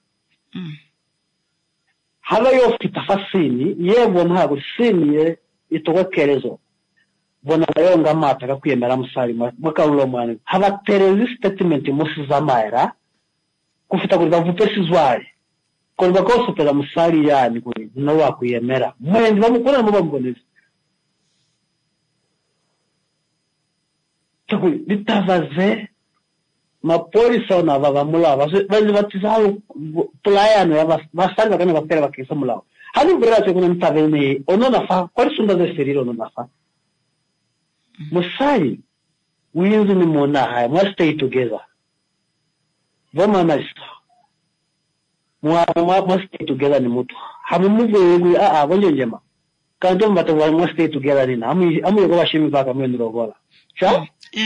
Hala yo kitafasini, ye bona kudi sini ye itoka kerezo bona yo ngamata kakuyemera musali mwakarulo mwana haba terezi statement musiza maera kufita kuri bavupesi zwari kuri bakoso pela musali yani kuri no wakuyemera mwenzi bamukora mu bamboneza takuri bitavaze mapolisa na bavamula bazi batizalo playano ya basali bakana bapera bakisa mulao Hadi bracho kuna mtavene ono nafa kwa sunda za seriro ono nafa musai winzi ni mona haya must stay together voma nasta must stay together ni mutu hamu mugo wonje njema kanto mbata must stay together ni amu yego bashimi baka mwendro gola cha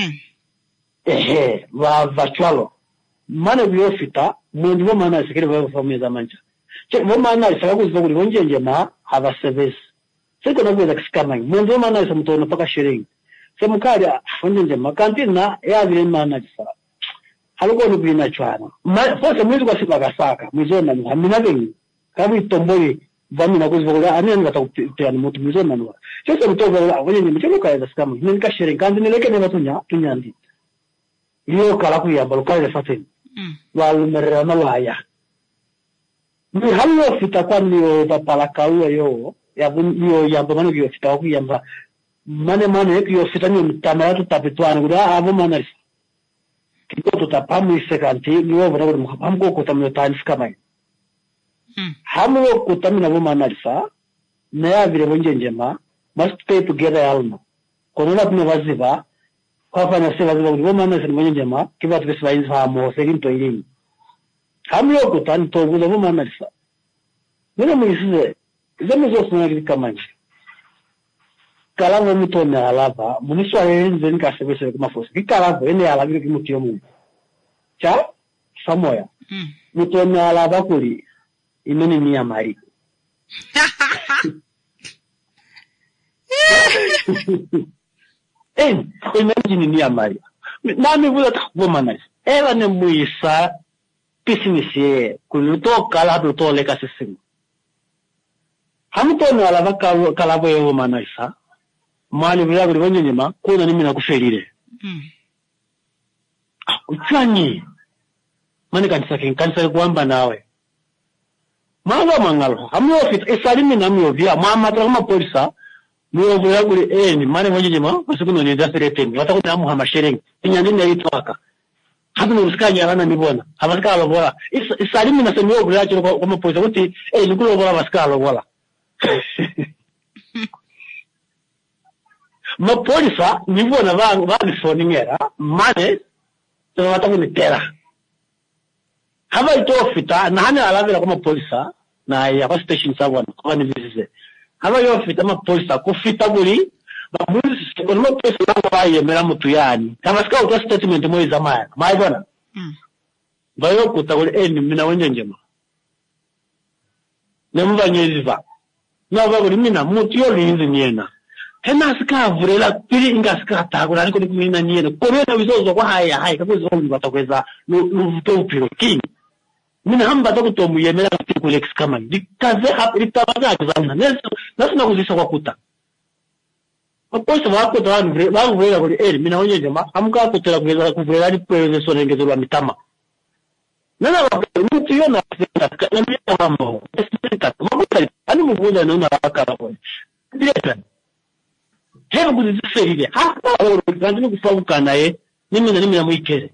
vachwalo mana biofita mwendi voma nasta kile voma za mancha Vomana isa kuziva kuri wonjenje ma hava service. Siko na kuweza kusikama. Mwenzo mana isa mtono paka shiringi. Semukari wonjenje ma kantina ya vile mana isa. Haluko nubina chwana. Fose mwizu kwa sipa kasaka. Mwizo na nuha. Mina vengi. Kamu itomboi. Vami na kuziva kuri. Ani nga takupiani mutu. Mwizo na nuha. Siko mtono wonjenje mchelo kaya za sikama. Nnika shiringi. Kanti nileke neva tunyandi. Iyo kala kuyamba. Lukale fatini. Walu merana waya. Ni halo fita kwani yo papala kaua yo yamba mano yo fita ku yamba mane yo fita ni mtamara tu tapitwana guda abo manari kiko tapamu sekanti ni wo bora mukapamko ko tamyo tani skamai hamlo ko tamina bo manari sa na ya vile bonjenjema must stay together alma kono na tune waziba kwa fana se waziba bo manari se bonjenjema kiba tu se waziba mo se ginto irini hamlo ko tan to gudo bo manari sa nina mwisize zame sona kikamanje kalavo mutone alava muniswa yenze nikasebese kuma fosi kikalavo ene alava kimutiyo mu cha samoya mutone alava kuli imeni ni amari imeni ni amari nami vula takubomana ela ne muisa pisinisi kuluto kalado to leka sisimu Hamutone alava kalavo yewo manaisa mali vya kuri wonyenyema kuna nimi nakuferire uchanyi mani kanisa kuamba nawe mangalo hamyo fit esalimi namyo vya mama kama polisa myo vya kuri mani wonyenyema basukuno ni dafireteni watakuna muhama shereng inyandi nayitwaka hatu nusikanya bana nibona abaskalo bola esalimi nasemyo vya kama polisa kuti nikulo bola abaskalo bola mapolisa nivona vanifoningera mane vatakunitera hava itofita nahane alavira kwa mapolisa na ya kwa station sabwana kwa nivisize hava yofita mapolisa kufita guli mapolisa kwa mapolisa lango baye mera mutu yani kama sika utoa statement moja zamaya maibona bayo kutaguli mina wenje njema nemuva nyeziva Na baguri mina mutu yo linzi nyena. Hena sika vurela pili inga sika takura ariko ni kumina nyena. Korena bizozo kwa haya kabuzo ngo batakweza nuvuto upiro king. Mina hamba takutomu yemera kulex kama. Dikaze hapo litabaza kuzana. Nasina kuzisa kwa kuta. Aposto wako tawani wangu vurela kuri mina onye jama amka kutela kuvurela ni pweze sonengezo lwa mitama. Nana mutu yo na mina mambo. Ani muvunda nuna wakala kwa. Direta. Hema kuzisifirire. Hapa urugandini kufabuka naye. Nimi na mwikere.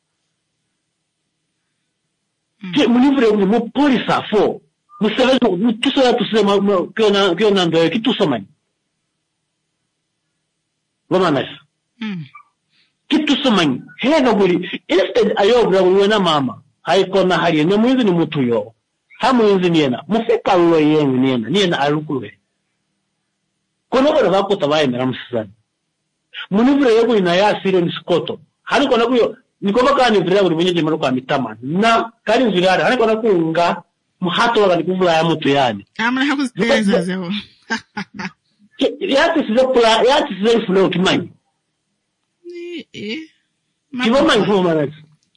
Munivure mu polisa fo. Musevezo mutusora tusema kiona ndo kitusomani. Wamanaisa. Kitusomani. Hega buri instead ayobra wena mama. Haikona hali ne mwizi ni mutu yo. Hamuinzi niena. Mufika ulo yengu niena alukule. Kono bora bako tabaye meramusizani. Munivure yego inaya siro nisikoto. Hani kona kuyo nikoba kani vire buri munyeje maruka mitama. Na kari nzirara hani kona kunga muhato wala nikuvula ya mutu yani. Amna hakuzitenza zeo. Yati sizo flow kimanyi. Kimanyi kwa marazi.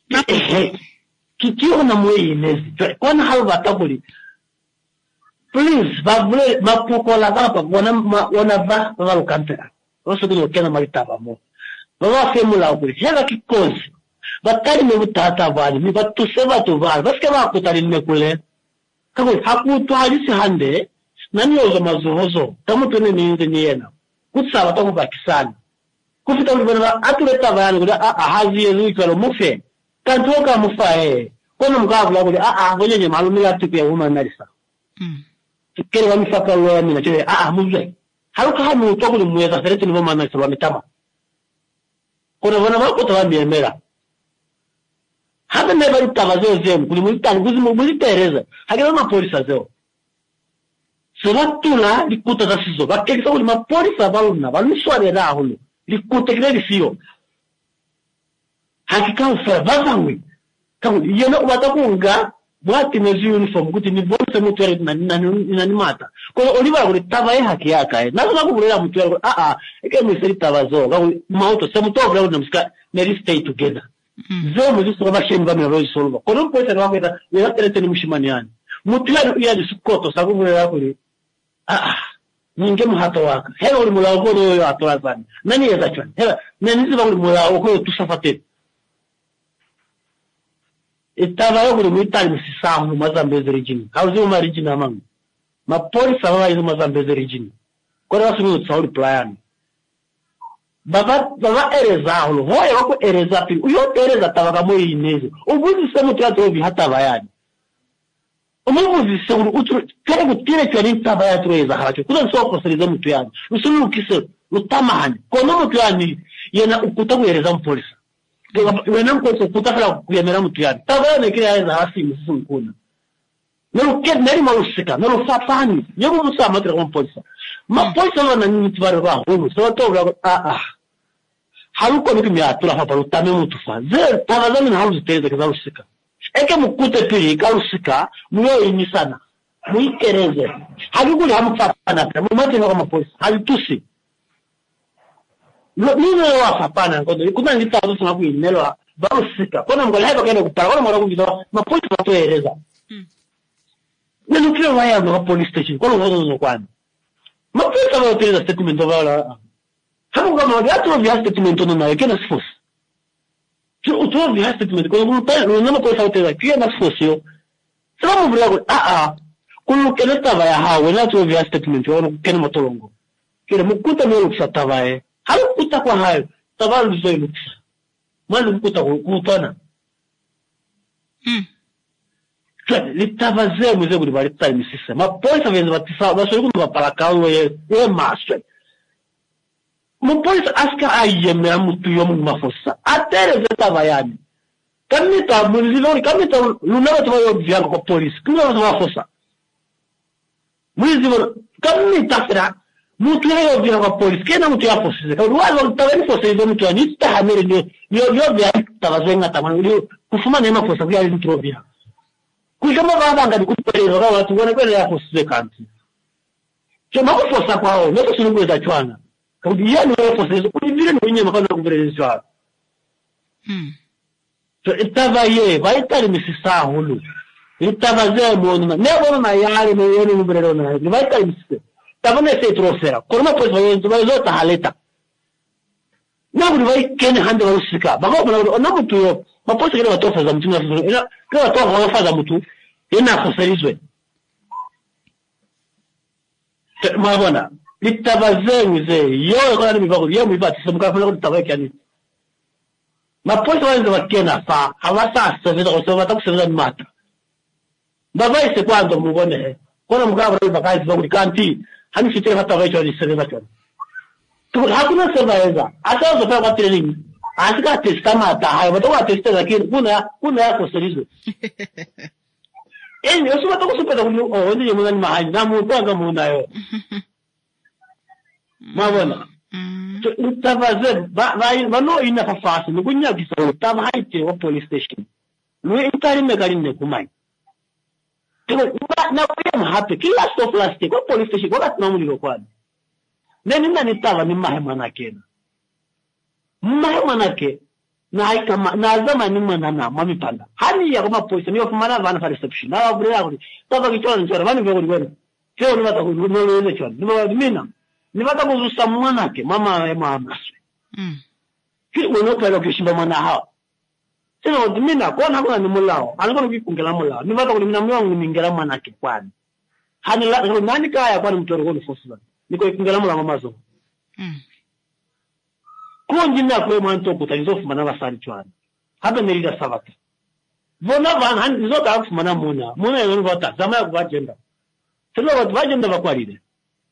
Kikiwa na mwei nezi. Kwana halu batabuli. Please, babule mapokola baba wana ba lukantera. Oso kuno kena maritaba mo. Baba femula ukuri. Hela kikozi. Batari me mutata bali. Mi batuseba tu bali. Baske bakutari nimekule. Kako hakutu halisi hande. Nani yozo mazohozo. Tamutune niinze niyena. Kutsaba tamu bakisani. Kufita ulibana atuleta bayani kuli hazi yezu ikalo mufe. Kantoka mufa Kono mkabula kuli ngoje malumi ya tipu ya humanarisa. Kere wa mifaka lwa mina chile muzwe. Haruka hamu utokuli mweza sereti ni voma na mitama. Kuna wana wako tawambi emera. Hata neba lutava zeo zemu kuli mulita ereza. Hakina mapolisa zeo. Sebatula likuta za sizo. Bakekisa kuli mapolisa baluna. Balusware ra hulu. Likuta kile lisiyo. Hakika ufera bazangwi. Kamu yena ubatakunga. Bwati mezi uniform kuti ni bonse mutu yari inanimata. Kwa oliva kuli tava haki yaka Nasuna kukulela mutu yari ike mwiseri tava zo. Mauto se mutu wabula kuli namusika neri stay together. Zo muzi suka basheni vami na roji solva. Kono mpoisa ni wangweta yena terete ni mshimani yani. Mutu yari sukoto sa kukulela kuli ninge muhato waka. Hela uli mula ukono yoyo atola zani. Nani yeza chwani. Hela naniziva uli mula ukono tusafate. Itava yo kuri mwitali msisamu mazambezi region. Hauzi uma region amangu. Mapolisa wawa izu mazambezi region. Kore wasumi utsauli playani. Baba ereza hulu. Hoya wako ereza pili. Uyo ereza tawaka moyi inezi. Ubuzi semu tuyato ovi hata vayani. Umubuzi semu utru. Kare kutire kwa nini tabaya tuweza haracho. Kuda nsuwa kusiriza mtu yani. Usumi ukise. Utamahani. Kono mtu yani. Yena ukutaku ereza mpolisa. Wena mkoso kutakala kuyemera mtu yani. Tabane kile yaeza hasi msisi mkuna. Neri marusika. Nero fatani. Yego musa matira kwa mpolisa. Mapolisa wana nini tibare wa. Sawa tobu haruko niki miatura hapa utame mtu fa. Tavazami na haruzi tereza kiza rusika. Eke mkute pili karusika. Mwewe ini sana. Mwikereze. Hagiguli hamu fatana. Mwemati na kwa mapolisa. Hagitusi. Nino wa fapana ngondo kuna ngita azo na kuinelo barusika kona mgola hapa kaenda kupara kona mwana kubiza mapolisi watoeleza nino kile waya no police station kona ngodo no kwani mapolisi watoeleza statement wala hapo kama watu wa statement no na kena sifos tu utoa vya statement kwa sababu ndio mapolisi watoeleza kena sifos yo sababu bro kulu keleta vaya hawe na tu vya statement wao kena motolongo kile mkuta mwe kusatabaye halukuta kwa hayo tabalu zoilu mwalu mkuta kutona litavaze mwize kuli balita imisisa mapolisa vyenze batisa basori kundi bapalakawo ye maswe mapolisa aska ayemera mutu yo mafosa atereze tabayani kamita mulizilori kamita lunaba tuwayo vyango kwa polisi kuma watu mafosa mulizilori kamita fira mutu yayo vina kwa polisi kena mutu ya posise kwa walo tabani posise mutu ya nita hamere niyo vya tabazenga tamani kufuma nema posa vya litro vya kujama baba ngadi kupeleza kwa watu wana kwenda ya posise kanti Chama kufosa kwao, ndio suluhu za chwana. Kaudi yani wao fosa, kulivile ni wenyewe makana kuberezwa. So itava ye, vaitali misisa hulu. Itava ze muonuma. Nebo na yale me yoni muberero na. Vaitali misisa. Tava ne se trofera. Korma pois vai zo ta haleta. Nabu vai kene hande wa usika. Bago na nabu tu maposa kile watofa za mtu na ina kile watofa wafa mtu ina khosarizwe. Mabona litabazenze yo kwa ni bibago yo mibati semuka funa kutabeka yani maposa wanze wakena fa awasa seveza kusema takuseveza mata baba ise kwando mubone kona mugabo bakazi baguri kanti hani fitira hata wacho ni seveza cyane tu hakuna seveza asazo kwa kwa training asika testa mata hayo watu testa lakini kuna yako serizo usuma to kusupeta kuli ndi yemuna ni mahali na mutanga munayo mabona utabaze bano ina fafasi nukunya kiso tama haite wa police station no intari megaline kumai na kwa happy kila stop plastic wa police station kwa tunamuliro kwani nani nitava ni mahema nakena mahema nake na haika na zamani mwana na mamipanda hani ya kama police ni ofumana vana reception na abure yako tava kichona njora vani vyo kwani sio ni wata kunole chona ni mina ni wata kuzusa mwanake mama ya mamaswe ki unopela kishimba mwana hao sio mina kwa na ni mulao alikuwa nikungela mulao ni wata kulimina mwangu ningela mwanake kwani hani nani kaya kwani mtoro kwa fosa niko ikungela mulao mamazo kunji na kwe mwanto kutanizofu mana basari chwana haba nerida sabata bona van han zoka afu mana muna yonu vota zama ya kubajenda tilo watu bajenda bakwalide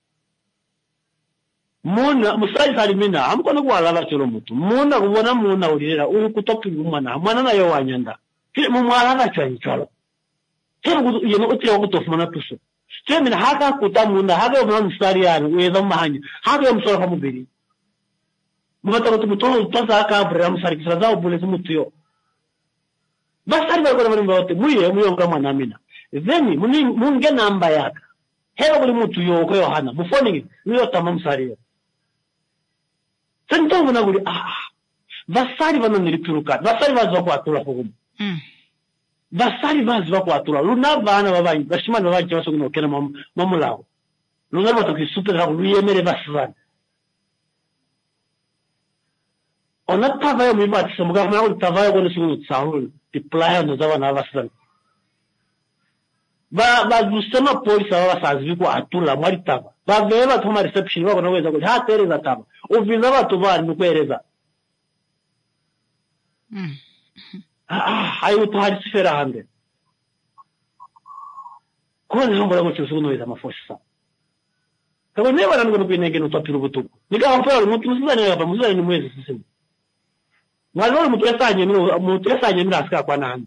muna musali sali mina amkono kuwalala cholo mutu muna kubona muna ulirera uri kutopi mwana na yo wanyanda kile mumwalala chwani cholo kile kudu yeno utira kutofu mana tuso stemina haka kutamuna haka mwana mstari yani uweza mahanya haka msora mubiri mubata kututoa utasa akabra musarikisa zao bule zumutuyo basari bakora bari mbote muye ngama namina then munge namba yaka hero buli mutuyo ko Yohana mufoni niyo tamam sariyo sento muna buli basari bana nilipiruka basari bazo kwa atula hukumu basari bazo kwa atula luna bana babanyi bashimana babanyi baso kuno kena mamulao luna bato ki super ha luyemere basana ona tavayo mibati semuga mwa tavayo kwa nsugu tsahulu tiplaya no zaba na basana ba gusema polisi aba basazi ko atula mwari tava ba veba tuma reception bako naweza ko ha tereza tava uviza batu bari mukwereza ayo to hari sifera hande ko ni mbona ko tsugu no eza mafosa kama neba na ngo kwinenge no topiru butuko nikampera mutu muzana yapa muzana ni mwezi sisi mwana mutresanye ndasika kwa nani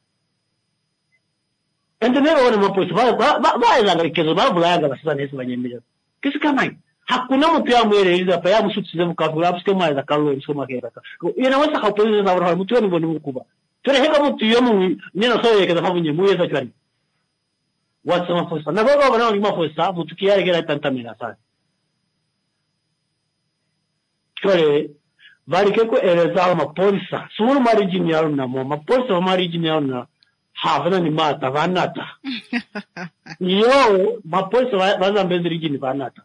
endelea wana mapolisi ba izangalikezo babulanga basana nesi banyemera kisi kama hakuna mtu yamweleza pa yamusutse mukavura apske mwaza kalwe soma kera ina wasa ka polisi na bora mtu ni mboni mkuba tere heka mtu yomu nina soye keza fabunye muyeza cyane what's mapolisi na baba bana ni mapolisi mtu kiyare kera tantamira sana kore varike ko eleza mapolisi suru marijini yaro na mapolisi marijini yaro na havana ni mata vanata yo mapolisi vazambezi rijini vanata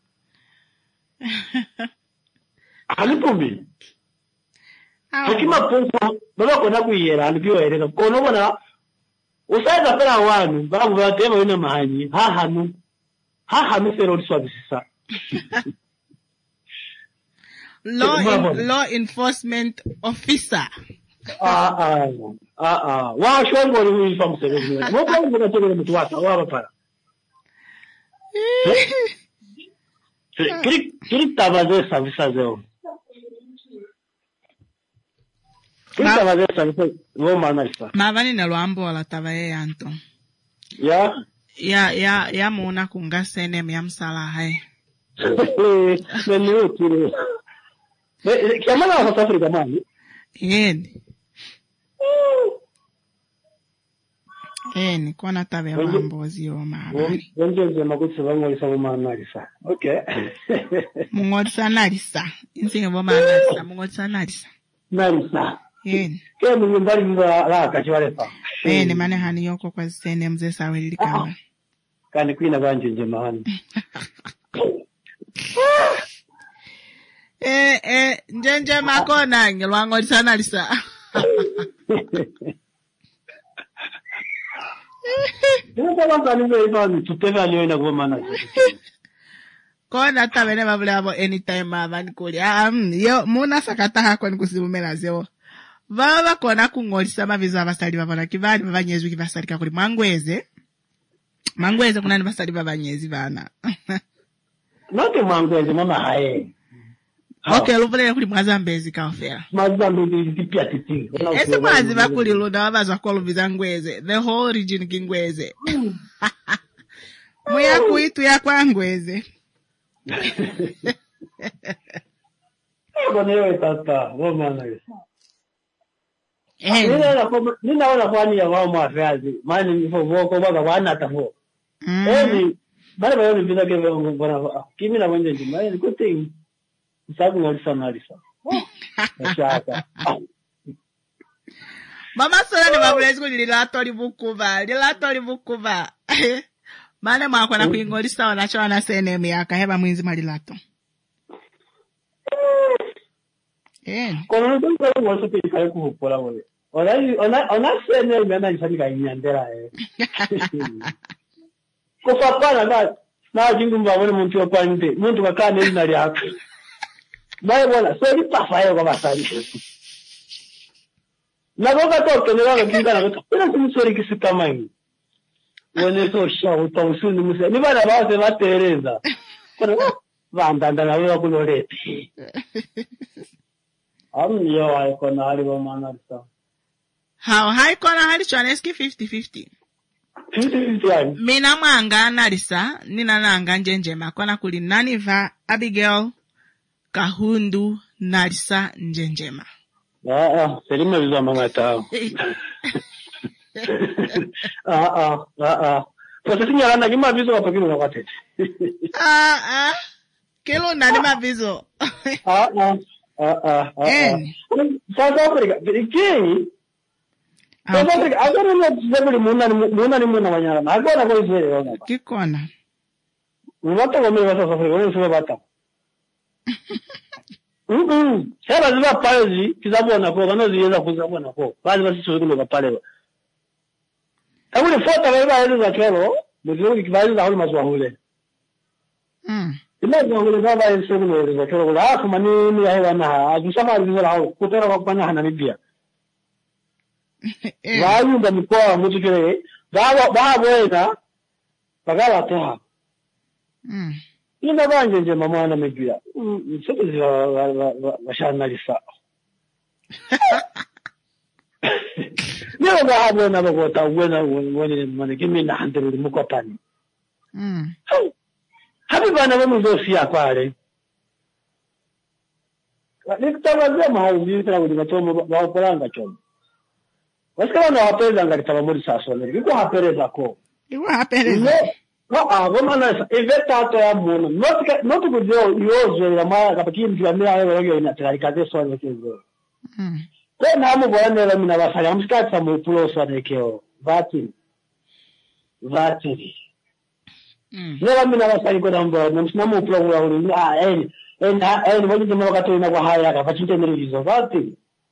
alipumbi hakima polisi baba kona kuyera alipio eleza kono bona usaida pera wanu babu batema ina mahanyi hahanu fero diswabisisa law enforcement officer wa shongo ni uniform sele mo ko tele mtu wasa wa para kiri tabaze service zao kiri tabaze service wo manasa mavani na lwambo wala tabaye yanto ya muona kunga sene ya msala hai nene kire kama na South Africa mani yeni Ni kona tabe wambozi o mabani. Wenje makutse bangolisa bomanalisa. Okay. Mungolisa nalisa. Insinge bomanalisa mungolisa nalisa. Nalisa. Ke mungimbali la kachwalefa. Ni mane hani yoko kwa sene mzee saweli kama. Kani kwina banje nje mahani. Njenje makona ngilwangolisa nalisa. Kona tabene babule abo anytime abani kuli. Yo muna sakata hako ni kusibumela zeo. Baba kona kungolisa mavizo abasali babona kibali babanyezi kibasalika kuli Mangweze. Mangweze kuna ni basali babanyezi bana. Note Mangweze mama hae. Okay, luvule kuli Mwazambezi kaofera. Mwazambezi tipia titi. Ese mwazi bakuli luna wabaza kwa luviza Ngweze. The whole region kingweze. Muya kuitu ya kwa Ngweze. Konewe tata, womana yesa. Ninaona kwani ya wao mwafazi. Mani nifo voko baka wana tafo. Bale bayo nipita kebe ngona. Kimi na wende njima. Kote sabu ngolisa nalisa. Nashaka. Mama sola ni babulezi ko lilatori bukuba. Mane mwako na kuingolisa wanacho na sene miaka heba mwinzi malilato. Kono ndo ko waso pe kai ku pola wole. Ona sene mena nisandika inyandera Ko fakana na jingu mbawone muntu opande. Muntu bakane ina lyako. Bae bona so ni pafayo kwa basali. Na boka toke ne wanga kingana ko. Ina kumusori kisikamani. Wone so shawo tawusuni musa. Ni bana baase batereza. Kono vandanda na wewe kuloreti. Yo haikona hali bomanalisa. How haikona hali chwaneski 50-50. 50-50 Mina mwanga analisa, nina nanga njenjema. Kona kuli Naniva, Abigail, Kahundu, Nalisa, njenjema. Selima vizu amangata. Kwa sisi nyalanda kima vizu wapakini wakatete. Kilo nani mavizo. South Africa, ikini. South Africa, agora não sabemos muna wanyara. Agora kwa izere wana. Kikona. Mwata kwa mimi South Africa, wani suwe bata. Sera ziba payozi, kizabona kwa, kano ziyeza kuzabona kwa. Bazi basi suwe kulo kapale. Aguli fota kwa hizo za kero, mzimu kikibazi za huli maswahule. Ila ngole baba yesebule ngotoro la kuma ni ya hewa na ajusama alizora hao kutera kwa kufanya hana bibia wayu ndo mkoa mtu kile baba boeka bagala toha ina banje nje mama na mibia sisi washanalisa ndio baba na bagota wena mwana kimi na handere mukopani Happy bana wa mzosi ya kwale. Nikitawaza mahali tena kwenye matomo waopolanga chomo. Wasikala na wapeza ngalitaba muri sasone. Iko hapereza ko. Iko hapereza. Goma na eveta ato ya mwana. Not kujo yozo ya mara kapaki mjamia wewe ina tarikaze sone kezo. Kwa namu bwana na mina basaya msikatsa mu puloso adekeo. Vati. Nela mina basali ko namba namu pulo wa uri wali jamaa wakati ina kwa haya ka pachite ndirizo vati.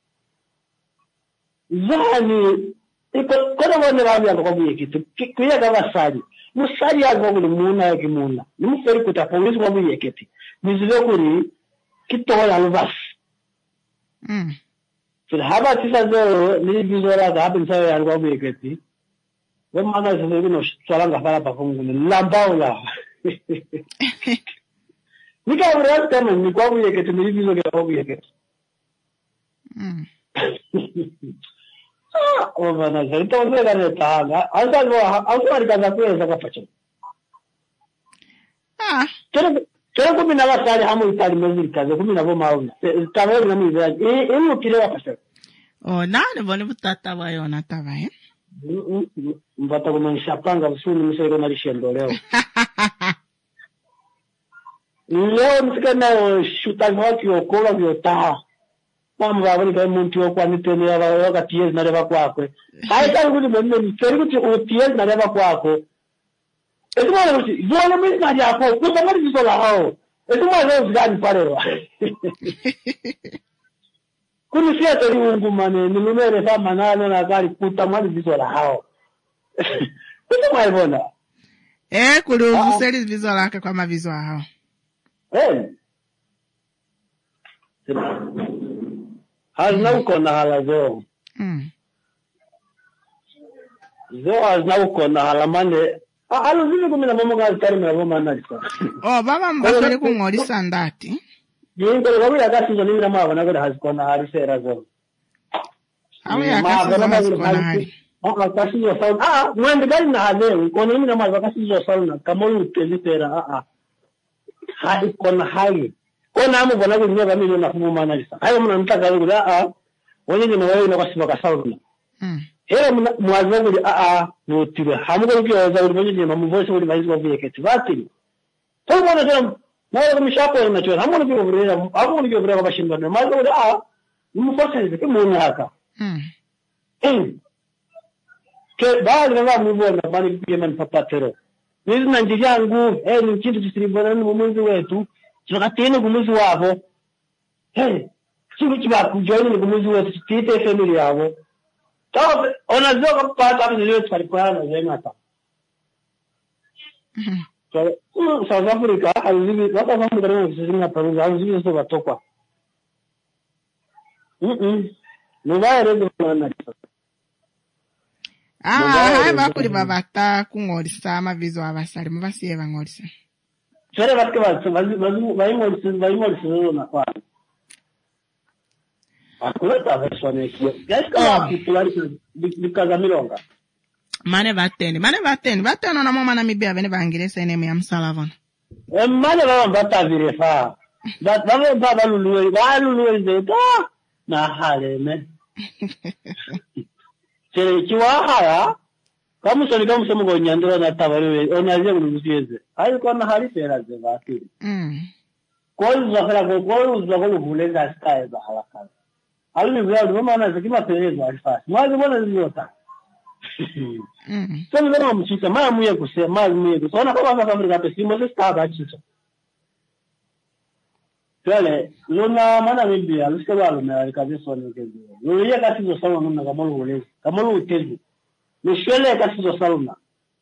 Zani iko kono wane rabi yako kwa kitu kuya ka basali. Musali yako kuli muna yake muna. Nimuferi kutapolisi kwa yeketi. Nizile kuri kitola lubas. Haba tisa zo ni bizora da hapo sawa ya kwa yeketi. Wemana sasa hivi swalanga pala pa Kongo ni lambaula. Nika urasi kama ni kwa yeketi ni bizo kwa yeketi. Bana sasa ito sasa ni tanga. Asa alikaza kuweza kapacho. Kero kumi na wasali hamu itali mwezi kaza kumi na goma au. Tawe na mimi. Kile wapasa. Nani boni butata bayona tawe. Mbata kumanisha panga usuni msero na lishendo leo. Leo msikana shutani waki okola vyotaha. Mama wabani kwa muntu yokwa nitene ya waka tiyezi na reba kwakwe. Haita nguli mwembe niteri kuti utiyezi na reba kwako. Etu mwana kuti, zole mwezi na japo, kuta mwari zisola hao. Etu mwana leo zigani parewa. Kuni siya tori ungu mane, nilumere sa manano na kari kuta mwari zisola hao. Kuta mwari bona. Kuli uzuseri zisola hake kwa mavizo hao. Hazina uko na hala zeo. Zeo hazina uko na hala mane. Alo zile kumina mamo gazi kari mea voma nalisa. Baba mbasori kungolisa ndati. Jingo gawi ya kasi zoni mina mawa nagode haziko na hari sera zeo. Awe ya kasi zoni haziko na hari. Kasi zo sauna. Mwende gari na haleo. Kone mina mawa kasi zo sauna. Kamolu utezi sera. Haziko na hari. Kona amu bona kulinya kamili na kumuma nalisa. Hayo muna mtaka yangu wanye ni mwawe na kasi baka sauna. Hera mwazo kuli notire. Hamu kwa ukiwa waza uli wanye ni mamuvoisa uli maizi kwa vile keti. Vatiri. Kwa mwana tena mwawe kumishapo ya nachuwa. Hamu kwa ukiwa vrega bashindana. Mwazo kuli mwafosa hizi kimuni haka. Ke baadhi nga mwivuwa na bani kupiyema ni papatero. Nizi na njijangu. Ni mchintu tusiribona ni mumuzi wetu. Chakatene kumuzi wavo. Chingu chiba kujoini ni kumuzi wetu. Chitite family yavo. Tawa, onazoka pata hapo zilio tukaripana na zema hata. South Africa, haluzibi, waka famu karima kisizina paruza, haluzibi soka tokwa. Nubaya rezo mwana kisa. Hai bakuri babata kungolisa amavizo abasari, mubasi eva ngolisa. Sere baske vaimolisa na kwa. Akuleta versione kiyo. Guys kama populari bikaza milonga. Mane bateni bateno na mama na mibia bene bangiresa ene mu yamsalavona. Mane baba bata virefa. Baba luluwe zeta na haleme. Sere kiwahaya kamusoni kamusemo ngo nyandura na tabariwe onaje nguziyeze. Ayi kona hali fera ze batiri. Koza fera koza ko luvulenga style za halaka. Alini vya mama na zikima pereza alifasi. Mwazi mbona ziliyota. Sasa ndio mchisa mara muye kusema ona kama South Africa pesa mo staba achicha. Tele lona mana mbia lusikwa lona kaziso nikezi. Luye kasizo sawa mna kama lulezi. Kama lutezi. Mishwele kasizo sawa.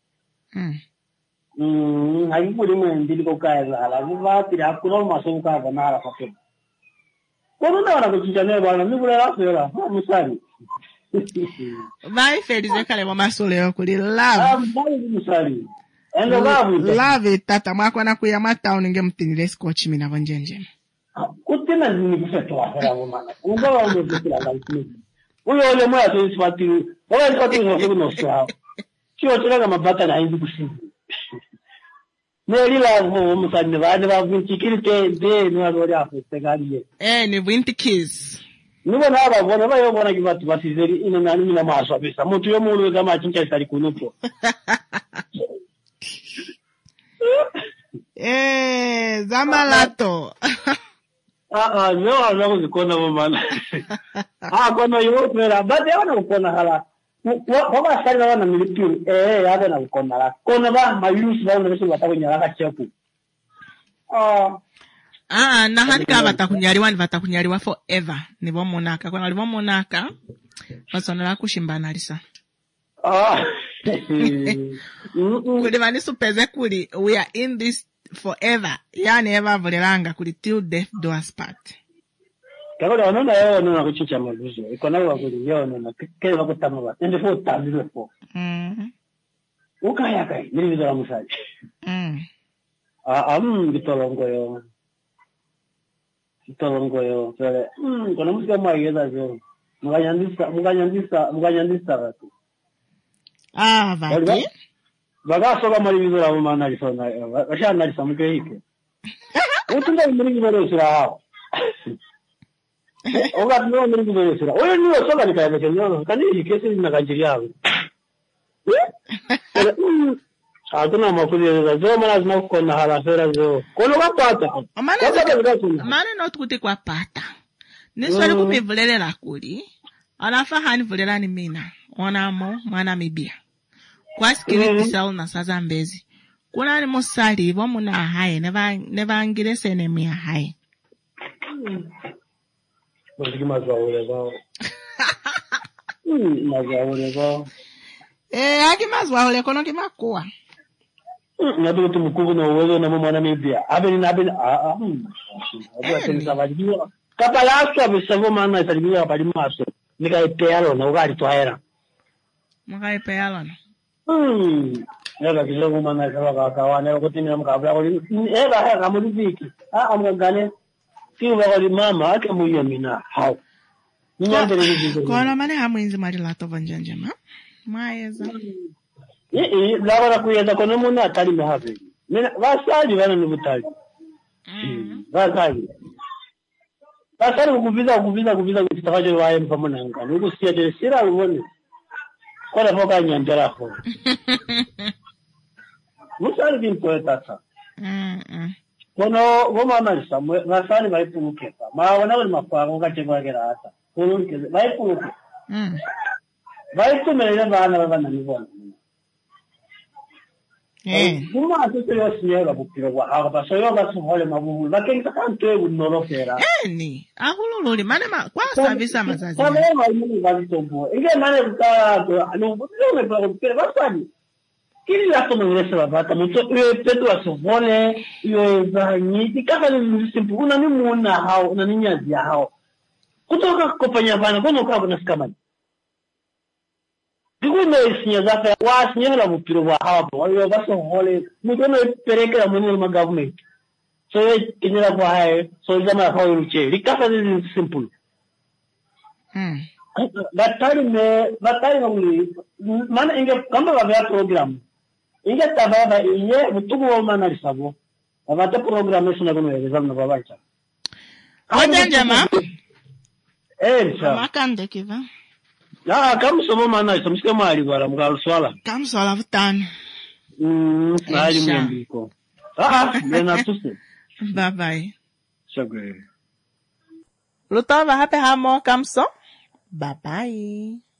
Haikuli mwendili ko kaza ala. Vati hakuna masomo kaza na ala fatima. Kono na kuchicha ne bwana mibule la fera. Musari. Vai felize kale mama sole okuli love. Musari. Endo love tata mwako na kuyama town ngemtinile scotch mina vonjenje. Kutina zini kufeto afera mwana. Ungawa umezekila ngalitini. Uyo ole moya tuisipati. Ola isipati uzofiku sawa. Chio chiraga mabata na hindi kushindi. Nelila musani vane vavinchikiri te ni wazori afete gariye. Ni winti kiss. Nuko naba bona bayobona kibati basizeri ine nani mina maso abisa. Muntu yo mulu kama chincha isari kunupo. Zamalato. Yo anago zikona mama. Kono yo pera, bade wana ukona hala. Kwa sari wana milipiri, yada na ukona la. Kona ba mayusi ba unabesu watako nyaraka chepu. Na hanika batakunyariwa forever. Nibo monaka. Kwa nibo monaka. Basonala kushimbana alisa. Kuli mani supeze kuli, we are in this forever. Yani eva volelanga kuli till death do us part. Kakole wanona yao wanona kuchicha maluzo. Ikona wakuli yao wanona kele wakutama wa. Ende fo tamile fo. Ukaya kai, nili vizola musaji. Gitolongo yo. Sole, kona musika maigeza yo. Muganyandisa watu. Vati. Bagasoka mali vizola umana lisona. Washa nalisa mke hike. Utunda mlingi vile sura hao. Oga no mlingi vile sura. Oyo niyo soka nikaye kenyo. Kani hike sisi nakajiria. Hatuna mafuliza zoma lazima kukona halafera zo. Kono kapata. Mane not kuti kwa pata. Niswali kumivulelela kuli. Alafa hani vulelani mina. Onamo mwana mibia. Kwa skiriti sal na saza mbezi. Kuna ni musali ibo muna hae. Neva angire sene miya hae. Mwaziki mazwaule zao. Mazwaule zao. Haki mazwaule kono kimakuwa. Nabi tu mkuu na uwezo na mwana mibia. Abeni. Kapala aswa mana isalibiwa pali maso. Nikaipealo na ugali tuhaera. Makaipealo na. Nega kilogo mana kawa kawane kotimia mkabla koli. Ega kamuliziki. Amgane. Kiwa koli mama ake muyo mina. How? Kono mane hamwinzi marilato vanjanjema. Maeza. Labda kuyeza kono muna atali mehabe. Vasali vana nubutali. Vasali kukuviza kutitakaje wae mpamona ngani. Ukusiya jele sira uwone. Kwa foka nyanjara ho. Musali binko etata. Kono goma malisa vasali vaipunukepa. Maona wali mafako kachekwa kera ata. Kono nkeze vaipunuke. Vaipumelele vana nivona. Uma asese yosinyela bupiro kwa haka paso yoga suhole mabuhu lakini kanto unolofera ni ahulululi mane kwa service mazazi sabe mali vazitombo inge mane kutala no butilo kwa bupiro basani kili la tomo ngese babata muto pedo asuhole yo zanyi kaka ni simple una ni muona hao na ninyazi ya hao kutoka kopanya bana kono kwa kuna skamani Dikuno isinya zafa wasinya la bupiro wa hapo wao baso hole mutono perekera munyo ma government so inira kwa hae so jama hao ruche likasa ni simple batari nguli mana inge kamba ba program inge tababa inye mutugo wa mana risabo abata program sina kono exam na baba cha Wajanjama cha makande kiva kamusoma mana isamsike mali bara mukaluswala kamuswala vutano mali mwambiko nena tuse bye bye shagwe lutava hape hamo kamso bye bye